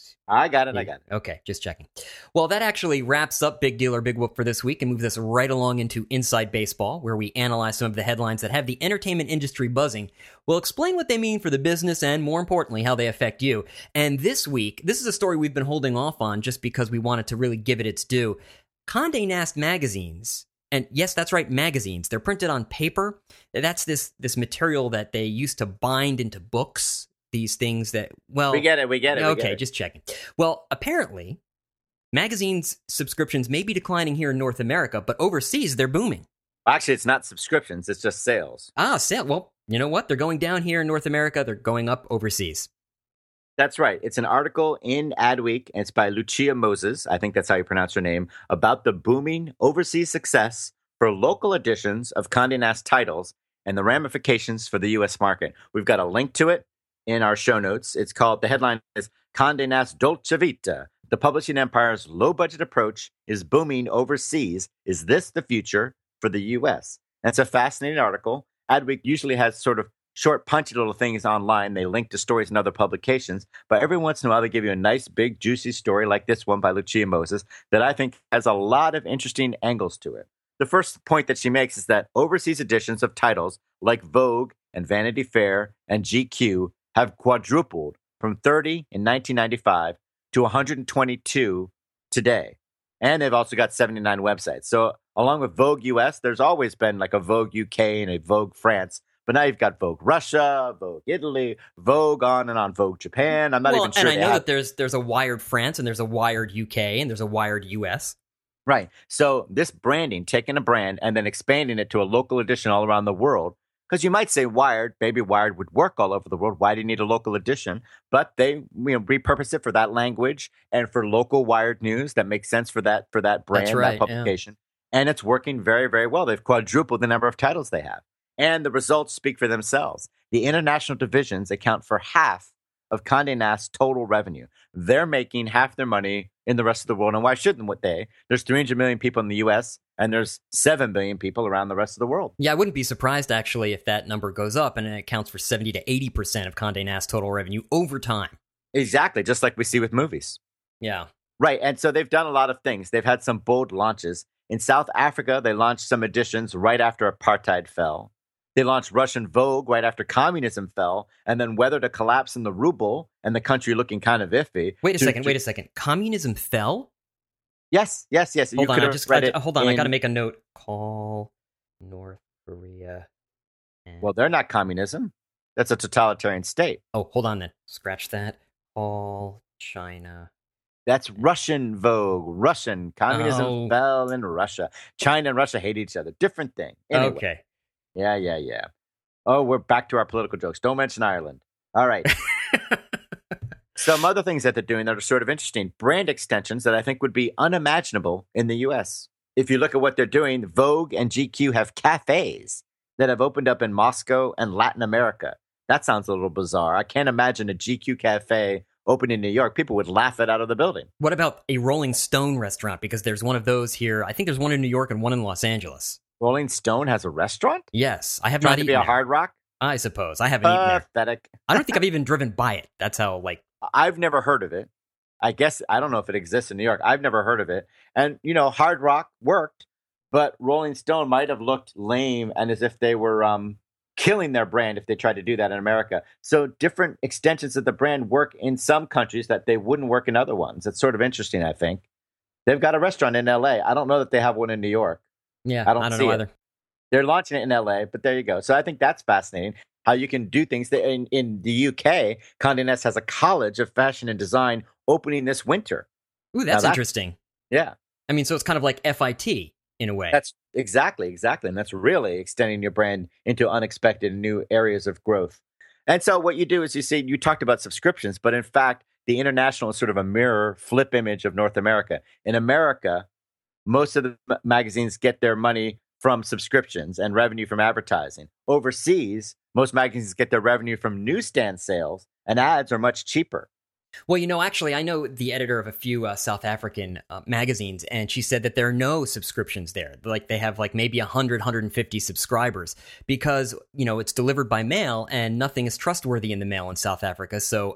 I got it. Okay, just checking. Well, that actually wraps up Big Deal or Big Whoop for this week and moves us right along into Inside Baseball, where we analyze some of the headlines that have the entertainment industry buzzing. We'll explain what they mean for the business and, more importantly, how they affect you. And this week, this is a story we've been holding off on just because we wanted to really give it its due. Condé Nast magazines, and yes, that's right, magazines. They're printed on paper. That's this material that they used to bind into books. These things that, well... We get it. Okay, just checking. Well, apparently, magazines subscriptions may be declining here in North America, but overseas, they're booming. Actually, it's not subscriptions, it's just sales. Sale. Well, you know what? They're going down here in North America, they're going up overseas. That's right. It's an article in Adweek, and it's by Lucia Moses, I think that's how you pronounce her name, about the booming overseas success for local editions of Condé Nast titles and the ramifications for the U.S. market. We've got a link to it in our show notes. It's called, the headline is Condé Nast Dolce Vita. The publishing empire's low-budget approach is booming overseas. Is this the future for the U.S.? And it's a fascinating article. Adweek usually has sort of short, punchy little things online. They link to stories in other publications. But every once in a while, they give you a nice, big, juicy story like this one by Lucia Moses that I think has a lot of interesting angles to it. The first point that she makes is that overseas editions of titles like Vogue and Vanity Fair and GQ have quadrupled from 30 in 1995 to 122 today. And they've also got 79 websites. So along with Vogue US, there's always been like a Vogue UK and a Vogue France. But now you've got Vogue Russia, Vogue Italy, Vogue on and on, Vogue Japan. I'm not even sure. And I know that there's a Wired France and there's a Wired UK and there's a Wired US. Right. So this branding, taking a brand and then expanding it to a local edition all around the world. Because you might say Wired, maybe Wired would work all over the world. Why do you need a local edition? But they repurpose it for that language and for local Wired news that makes sense for that brand, That's right. that publication. And it's working very, very well. They've quadrupled the number of titles they have. And the results speak for themselves. The international divisions account for half of Condé Nast's total revenue. They're making half their money in the rest of the world. And why shouldn't they? There's 300 million people in the U.S., and there's 7 billion people around the rest of the world. Yeah, I wouldn't be surprised, actually, if that number goes up and it accounts for 70 to 80% of Condé Nast's total revenue over time. Exactly, just like we see with movies. Yeah. Right, and so they've done a lot of things. They've had some bold launches. In South Africa, they launched some editions right after apartheid fell. They launched Russian Vogue right after communism fell, and then weathered a collapse in the ruble and the country looking kind of iffy. Wait a second. Communism fell? Yes. Hold on, I got to make a note. Call North Korea. Well, they're not communism. That's a totalitarian state. Oh, hold on then. Scratch that. Call China. That's Russian Vogue. Russian communism fell in Russia. China and Russia hate each other. Different thing. Anyway. Okay. Yeah. Oh, we're back to our political jokes. Don't mention Ireland. All right. Some other things that they're doing that are sort of interesting. Brand extensions that I think would be unimaginable in the U.S. If you look at what they're doing, Vogue and GQ have cafes that have opened up in Moscow and Latin America. That sounds a little bizarre. I can't imagine a GQ cafe open in New York. People would laugh it out of the building. What about a Rolling Stone restaurant? Because there's one of those here. I think there's one in New York and one in Los Angeles. Rolling Stone has a restaurant? Yes. I have not eaten to be a there. Hard Rock? I suppose. I haven't eaten there. Pathetic. I don't think I've even driven by it. That's how, I've never heard of it. I guess, I don't know if it exists in New York. I've never heard of it. And, Hard Rock worked, but Rolling Stone might have looked lame and as if they were killing their brand if they tried to do that in America. So different extensions of the brand work in some countries that they wouldn't work in other ones. It's sort of interesting, I think. They've got a restaurant in L.A. I don't know that they have one in New York. Yeah, I don't know either. They're launching it in L.A., but there you go. So I think that's fascinating, how you can do things. In the UK, Condé Nast has a college of fashion and design opening this winter. Ooh, that's interesting. Yeah. I mean, so it's kind of like FIT in a way. That's exactly. And that's really extending your brand into unexpected new areas of growth. And so what you do is you talked about subscriptions, but in fact, the international is sort of a mirror flip image of North America. In America, most of the magazines get their money from subscriptions and revenue from advertising. Overseas, most magazines get their revenue from newsstand sales, and ads are much cheaper. Well, actually, I know the editor of a few South African magazines, and she said that there are no subscriptions there. Like they have maybe 100, 150 subscribers because, it's delivered by mail and nothing is trustworthy in the mail in South Africa. So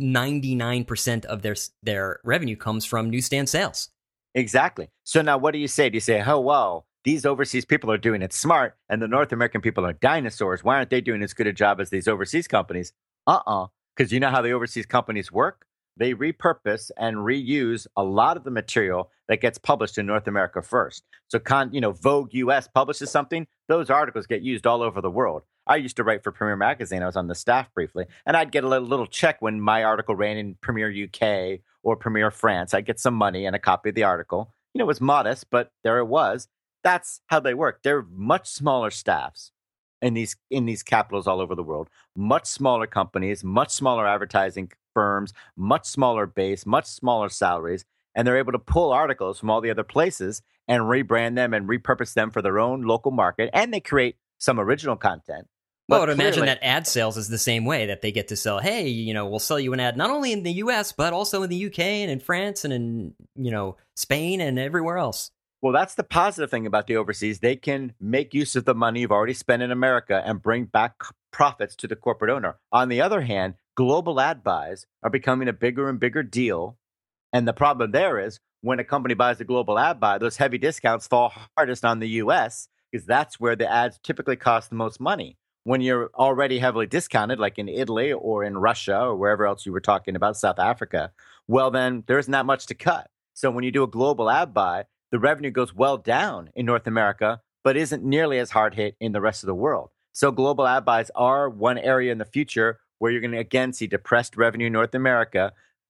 99% of their revenue comes from newsstand sales. Exactly. So now what do you say? Do you say, oh, well, these overseas people are doing it smart and the North American people are dinosaurs. Why aren't they doing as good a job as these overseas companies? Because you know how the overseas companies work? They repurpose and reuse a lot of the material that gets published in North America first. So, Vogue US publishes something, those articles get used all over the world. I used to write for Premier Magazine. I was on the staff briefly, and I'd get a little check when my article ran in Premier UK or Premier France. I'd get some money and a copy of the article. It was modest, but there it was. That's how they work. They're much smaller staffs in these capitals all over the world, much smaller companies, much smaller advertising firms, much smaller base, much smaller salaries, and they're able to pull articles from all the other places and rebrand them and repurpose them for their own local market, and they create some original content. Well, I would imagine that ad sales is the same way, that they get to sell, hey, we'll sell you an ad not only in the US, but also in the UK and in France and in, Spain and everywhere else. Well, that's the positive thing about the overseas. They can make use of the money you've already spent in America and bring back profits to the corporate owner. On the other hand, global ad buys are becoming a bigger and bigger deal. And the problem there is when a company buys a global ad buy, those heavy discounts fall hardest on the US because that's where the ads typically cost the most money. When you're already heavily discounted, like in Italy or in Russia or wherever else you were talking about, South Africa, well, then there isn't that much to cut. So when you do a global ad buy, the revenue goes well down in North America, but isn't nearly as hard hit in the rest of the world. So global ad buys are one area in the future where you're going to again see depressed revenue in North America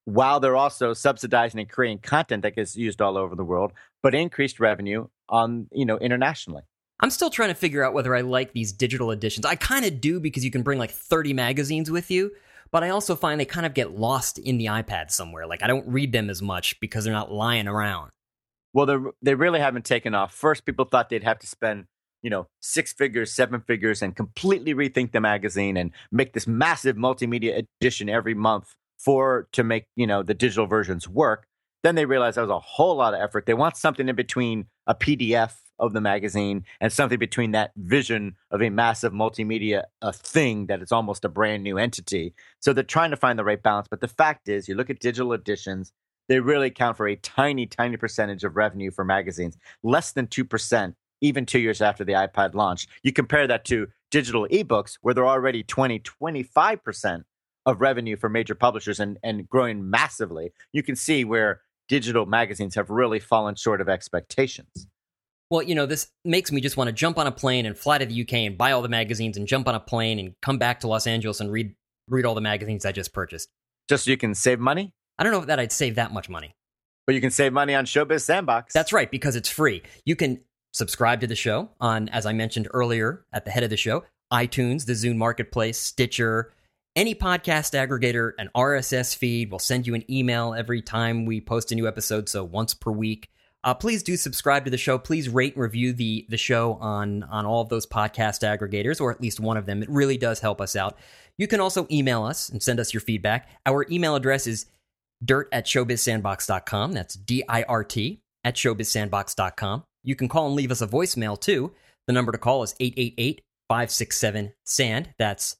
while they're also subsidizing and creating content that gets used all over the world, but increased revenue on, internationally. I'm still trying to figure out whether I like these digital editions. I kind of do because you can bring like 30 magazines with you, but I also find they kind of get lost in the iPad somewhere. Like I don't read them as much because they're not lying around. Well, they really haven't taken off. First, people thought they'd have to spend, 6 figures, 7 figures, and completely rethink the magazine and make this massive multimedia edition every month to make, the digital versions work. Then they realized that was a whole lot of effort. They want something in between a PDF of the magazine and something between that vision of a massive multimedia thing that is almost a brand new entity. So they're trying to find the right balance. But the fact is, you look at digital editions, they really account for a tiny, tiny percentage of revenue for magazines, less than 2%, even 2 years after the iPad launched. You compare that to digital ebooks, where they're already 25% of revenue for major publishers and growing massively. You can see where digital magazines have really fallen short of expectations. Well, this makes me just want to jump on a plane and fly to the UK and buy all the magazines and jump on a plane and come back to Los Angeles and read all the magazines I just purchased. Just so you can save money? I don't know that I'd save that much money. But you can save money on Showbiz Sandbox. That's right, because it's free. You can subscribe to the show on, as I mentioned earlier at the head of the show, iTunes, the Zune Marketplace, Stitcher, any podcast aggregator, an RSS feed. We'll send you an email every time we post a new episode, so once per week. Please do subscribe to the show. Please rate and review the show on all of those podcast aggregators, or at least one of them. It really does help us out. You can also email us and send us your feedback. Our email address is dirt@showbizsandbox.com. That's DIRT @showbizsandbox.com. You can call and leave us a voicemail, too. The number to call is 888-567-SAND. That's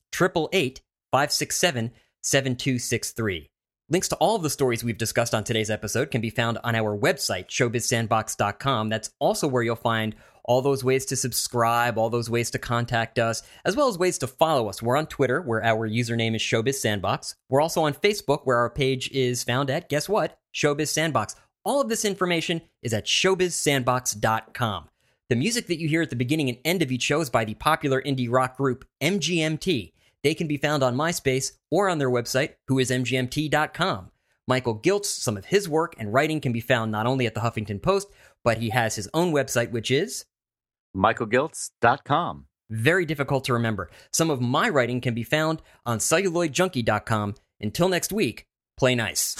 888-567-7263. Links to all of the stories we've discussed on today's episode can be found on our website, showbizsandbox.com. That's also where you'll find all those ways to subscribe, all those ways to contact us, as well as ways to follow us. We're on Twitter, where our username is showbizsandbox. We're also on Facebook, where our page is found at, guess what? Showbiz Sandbox. All of this information is at showbizsandbox.com. The music that you hear at the beginning and end of each show is by the popular indie rock group MGMT. They can be found on MySpace or on their website, whoismgmt.com. Michael Giltz, some of his work and writing can be found not only at the Huffington Post, but he has his own website, which is michaelgiltz.com. Very difficult to remember. Some of my writing can be found on celluloidjunkie.com. Until next week, play nice.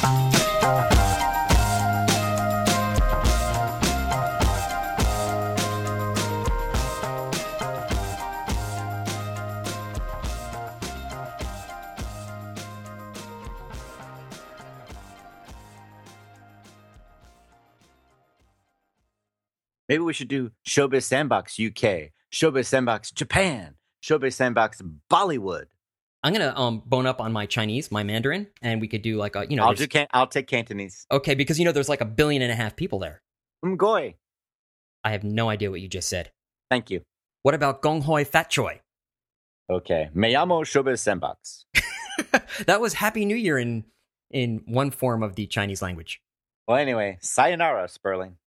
Maybe we should do Showbiz Sandbox UK, Showbiz Sandbox Japan, Showbiz Sandbox Bollywood. I'm gonna bone up on my Chinese, my Mandarin, and we could do like a I'll take Cantonese. Okay, because there's like 1.5 billion people there. Mgoy. I have no idea what you just said. Thank you. What about Gong Hoi Fat Choi? Okay, me llamo Showbiz Sandbox. That was Happy New Year in one form of the Chinese language. Well, anyway, sayonara, Sperling.